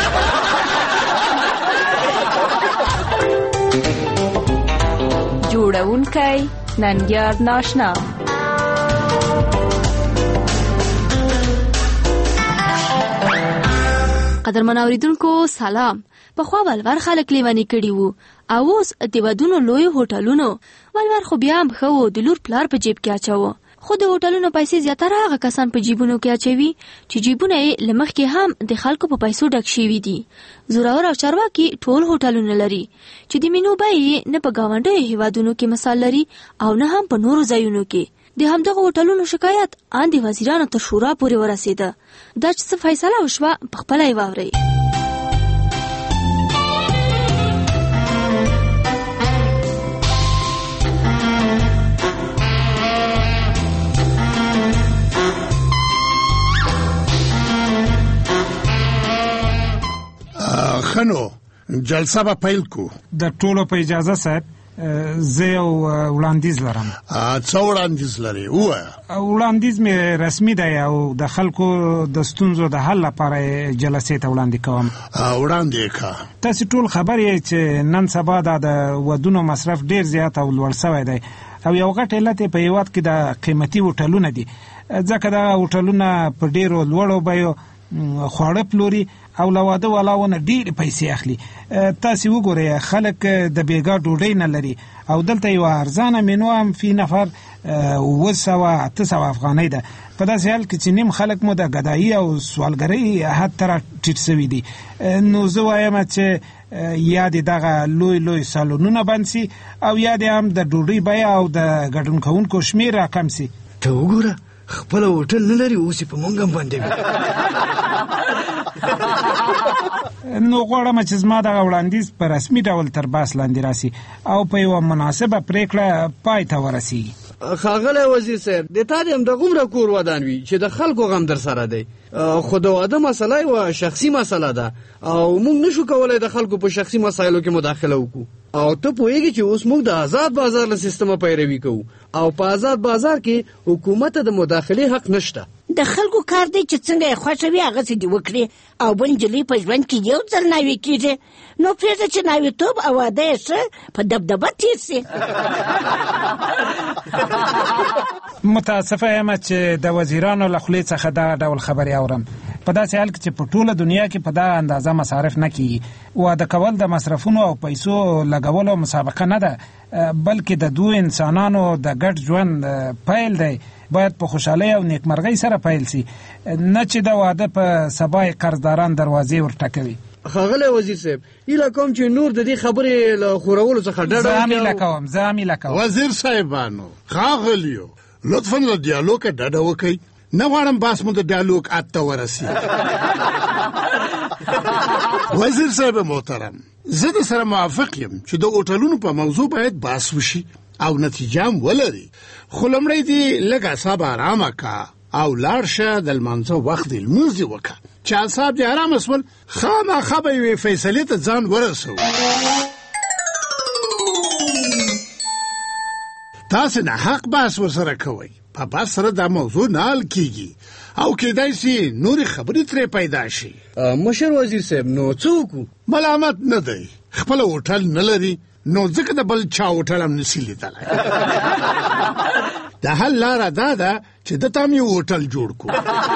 جوړونکی ننګیار ناشنا قدرمن اوریدونکو سلام پخوا ولور خلک لیونی کړي وو او اوس د ودونو لوی هوټلونو ولور خو بیا هم ښه و د لور پلار په جیب کې اچوه خو د هوټلونو پیسې زیاتره هغه کسان په جیبونو کې اچوي چې جیبونه یې له مخکې هم د خلکو په پیسو ډک شوي دي زورور او چارواکي ټول هوټلونه لري چې د مینو بیې نه په ګاونډیو هیوادونو کې مثال لري او نه هم په نورو ځایونو کې د همدغه هوټلونو شکایت ان د وزیرانو تر شورا پورې ورسېده دا چې څه فیصله وشوه پخپله یې واورئ جلسه به پیل کو. د ټولو په اجازه صاحب زه یو وړاندیز لرم. څه وړاندیز لري؟ ووایه. وړاندیز مې رسمي دی او د خلکو د ستونزو د حل لپاره جلسې ته وړاندې کوم. وړاندې کا. تاسو ټول خبر یې چې نن سبا د ودونو مصرف ډیر زیات او لوړ شوی دی او یو غټ علت په هیواد کې د قیمتي هوټلونه دي، ځکه دا هوټلونه په ډیرو لوړو بیو خواړه پلوري او له واده والاونه ډېرې پیسې اخلي. تاسې وګورئ خلک د بېګا ډوډۍ نه لري او دلته یوه ارزانه مینو هم فی نفر اوه سوه اته سوه افغانۍ ده، په داسې حال کې چې نیم خلک مو د ګدایي او سوالګرۍ حد ته را ټیټ سوي دي. نو زه وایم چې یا د دغه لوی لوی سالونونه بند سي او یا د هم د ډوډۍ بیه او د ګډون کوونکو شمېر راکم سي. ته وګوره خپله هوټل نه لري، اوس یې په موږ هم بندوي. نو غواړم چې زما دغه وړاندیز په رسمي ډول تر بحث لاندې راسي او په یوه مناسبه پریکړه پای ته ورسیږي. ښاغلی وزیر صاحب، د تا دې همدغومره کور ودان وي چې د خلکو غم در سره دی، خو د واده مسله یوه شخصي مسله ده او موږ نشو کولی د خلکو په شخصي مسایلو کې مداخله وکړو. او ته پوهېږي چې اوس موږ د آزاد بازار له سیستمه پیروي کوو او په آزاد بازار کې حکومت ته د مداخلې حق نشته. د خلکو کار دی چې څنګه یې خوښه وي هغسې دې وکړي او بل نجلۍ په ژوند کې یو ځل ناوې کېږي، نو پرېږده چې ناوېتوب او واده یې ښه په دبدبه تېر سي. متاسفه یم چې د وزیرانو له خولې څخه دغه ډول خبرې اورم، په داسې حال کې چې په ټوله دنیا کې په دغه اندازه مصارف نه کیږي. واده کول د مصرفونو او پیسو لګولو مسابقه نه ده، بلکې د دوه انسانانو د ګډ ژوند پیل دی. باید په خوشحالۍ او نیکمرغۍ سره پیل سي، نه چې د واده په سبا یې قرضداران دروازې ورټکوي. ښاغلی وزیر صاحب، هیله کوم چې نور د دې خبرې له خورولو څخه ډډه زه هم هیله کوم زه هم هیله کوم وزیر صاحبانو ښاغلیو، لطفا له ډیالوګه ډډه وکئ. نه غواړم بحث مو د ډیالوګ حد ته ورسي. وزیر صاحب محترم، زه د سره موافق یم چې د هوټلونو په موضوع باید بحث وشي او نتیجه هم ولري، خو لومړی دې لږ اعصاب ارامه کا او لاړ شه د لمانځه وخت دې لمونځ دې وکړه چې اعصاب دې ارامه سول، خامخا به یوې فیصلې ته ځان ورسوو. تاسې نه حق بحث ورسره کوئ، په بحث سره دا موضوع نه حل کیږي او کېدای سي نورې خبرې ترې پیدا شي. مشر وزیر صاحب، نو څه وکړو؟ ملامت نه دی، خپله هوټل نه لري نو ځکه د بل چا هوټل هم نسي لیدلی. د حل لاره دا ده چې د ته هم یو هوټل جوړ کړو.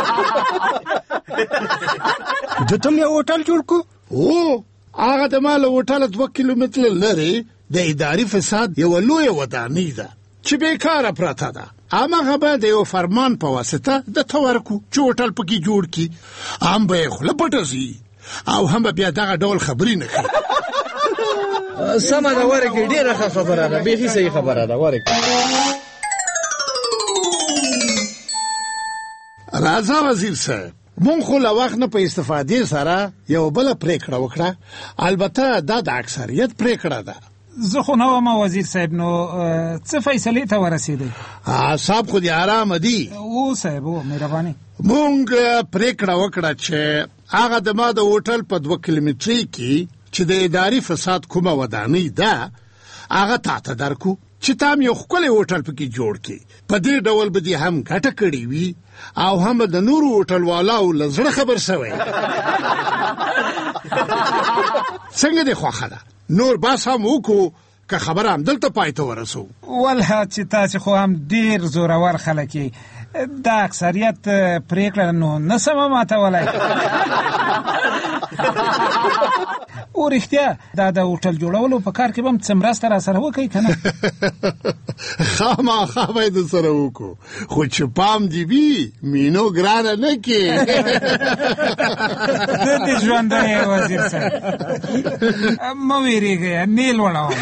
د ته هم یو هوټل جوړ کړو؟ او هغه د ما له هوټله دوه کیلومتره لرې د اداري فساد یوه لویه ودانۍ ده چې بېکاره پرته ده. هماغه به د یو فرمان په واسطه د ته ورکړو چې هوټل پکې جوړ کړي، هم به یې خوله پټه ځي او هم به بیا دغه ډول خبرې نه کوي. سمه ده ورکې، ډېره ښه خبره ده، بیخي صحیح خبره ده ورکې. راځه وزیر صاحب، مونږ خو له وخت نه په استفادې سره یو بله پرېکړه وکړه، البته دا د اکثریت پرېکړه ده. زه خو نه وم وزیر صاحب، نو څه فیصلې ته ورسېدی؟ اعصاب خو دې ارامه دي. او صاحب او مهرباني. مونږ پرېکړه وکړه چې هغه د ما د هوټل په دوه کیلومترۍ کې چې د اداري فساد کومه ودانۍ ده هغه تا ته درکو چې تا هم یو ښکلی هوټل پکې جوړ کړي. په دې ډول به دې هم ګټه کړې وي او هم د نورو هوټل والاو له زړه خبر سوی. څنګه دې خوښه ده؟ نور بس هم وکړو که خبره همدلته پای ته ورسو؟ والله چې تاسې خو هم ډېر زورور خلک یې، د اکثریت پرېکړه نو نه سمه ماتولی. او رښتیا دا د هوټل جوړولو په کار کې به هم څه مرسته را سره وکړئ که نه؟ خامخا به یې د سره وکړو، خو چې پام دې وي مینو ګرانه نه کې. ته دې ژوندی یې وزیر صاحب، مه وېرېږئ، نیل وړوم.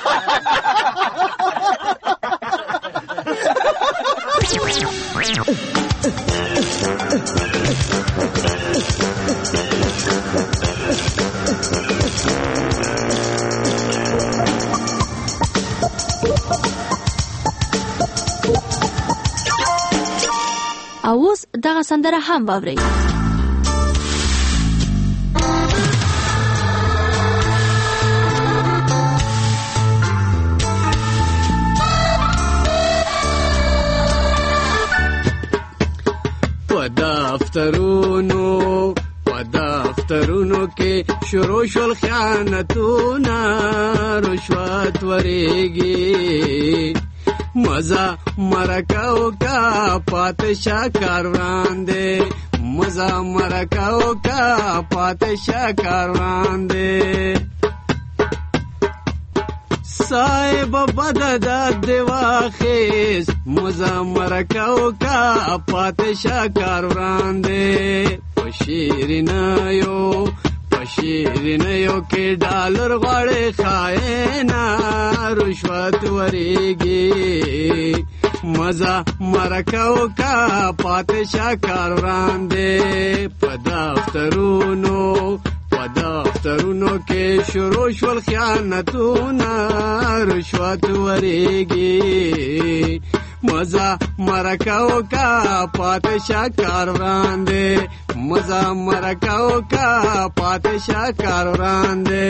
او اوس دغه سندره هم واورئ. په دفترونو په دفترونو کې شروع شول خیانتونه رشوت ورېږي مزه مرکاو کا پاتشا کاروان دے مزه مرکاو کا پاتشا کاروان دے صاحب بدد دیواخیز مزه مرکاو کا پاتشا کاروان دے پشیرینایو پشیرینایو کې ډالر غواړي خاینا رشوت ورېږي مزه مرکاو کا پاتشا کاروان دے په دفترونو په دفترونو کې شروع شول خیانتونه رشوت ورېږي مزه مرکاو کا پاتشا کاروان دے مزه مرکاو کا پاتشا کاروان دے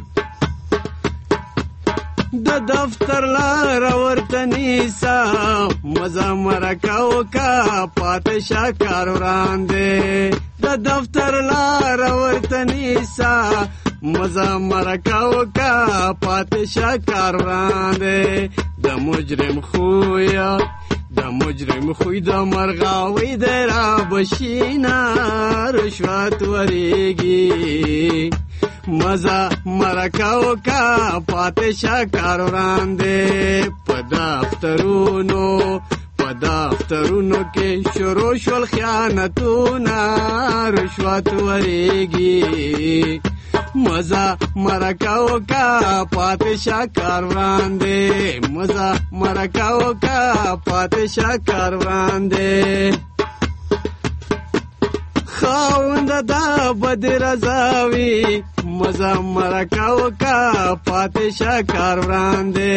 د دفتر لار ورته نیسا مزه مرکاو کا پاتشا کاروان دے د دفتر لار ورته نیسا مزه مرکاو کا پاتشا کاروان دے د مجرم خویا د مجرم خوی د مرغاوی درا بشینا رشوت ورېږي مزه مرکاو کا پاتشا کاروان دے په دفترونو په دفترونو کې شروع شول خیانتونه رشوت ورېږي مزه مرکاو کا پاتشا کاروان دے مزه مرکاو کا پاتشا کاروان دے خاوند دا بدر رضاوی مزه مرکاو کا پاتشا کاروان دے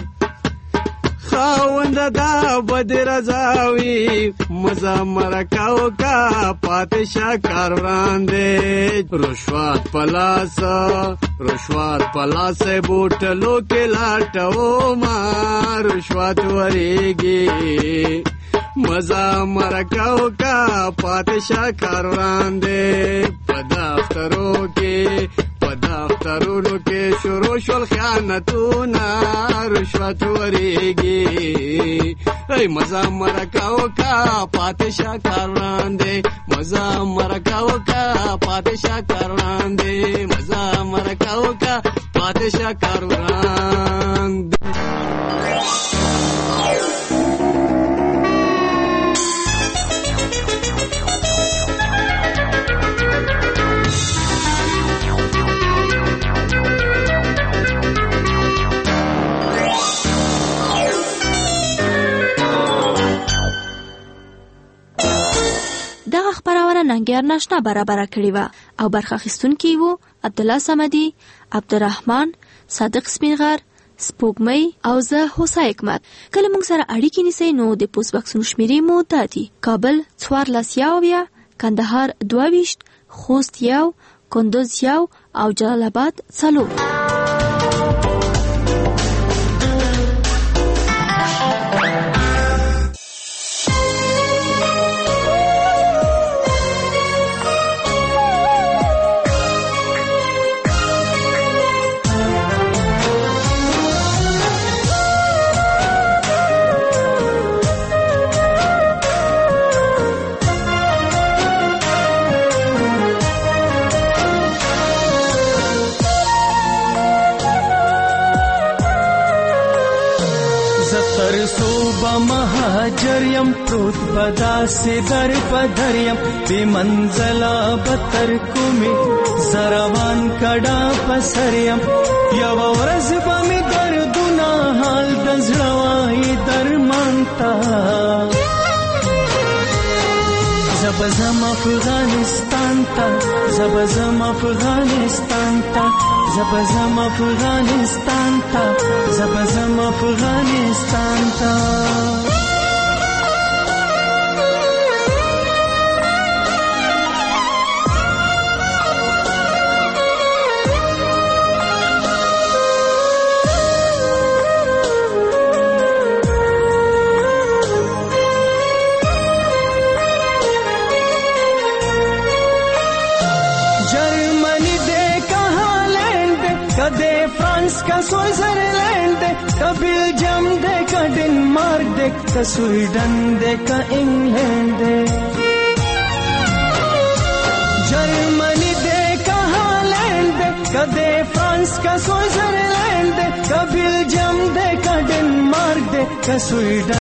خاوند دا بدر رضاوی مزه مرکاو کا پاتشا کاروان دے رشوت پلاس رشوت پلاس بوتلو کې لاټو ما رشوت ورېږي مزه مرکاو کا پاتشا کاروان دے په دفترو کې په دفترونو کې شروع شول خیانتونه رشوت ورېږي ای مزه مرکاو کا پاتشا کاروان دے مزه مرکاو کا پاتشا کاروان دے مزه مرکاو کا پاتشا کاروان دے دغه خبرونه ننګر ناشنا برابر کړی و او برخه اخیستونکي وو عبدالله صمدي، عبدالرحمن، صادق سپینغر، سپوږمۍ او زه هوسا حکمت. کله موږ سره اړیکې نیسئ نو د پوسټ باکسونو شمیرې مو دا دي: کابل څوارلس یاویا، کندهار دوه ویشت، خوست یو، کندوز یو او جلال آباد څلور. مهاجریم پروت بدا سے در پدریم بی منزلا بتر کومی زروان کڑا پسریم یو ورځ باندې دردونه حال د زړوای درمانتا زبزم افغانستان تا زبزم افغانستان تا زبزم افغانستان تا زبزم افغانستان تا दे का स्वीडन दे का इंग्लैंड दे जर्मनी दे का हॉलैंड दे का de France का स्विट्जरलैंड दे का बेल्जियम दे का डेनमार्क दे का स्वीडन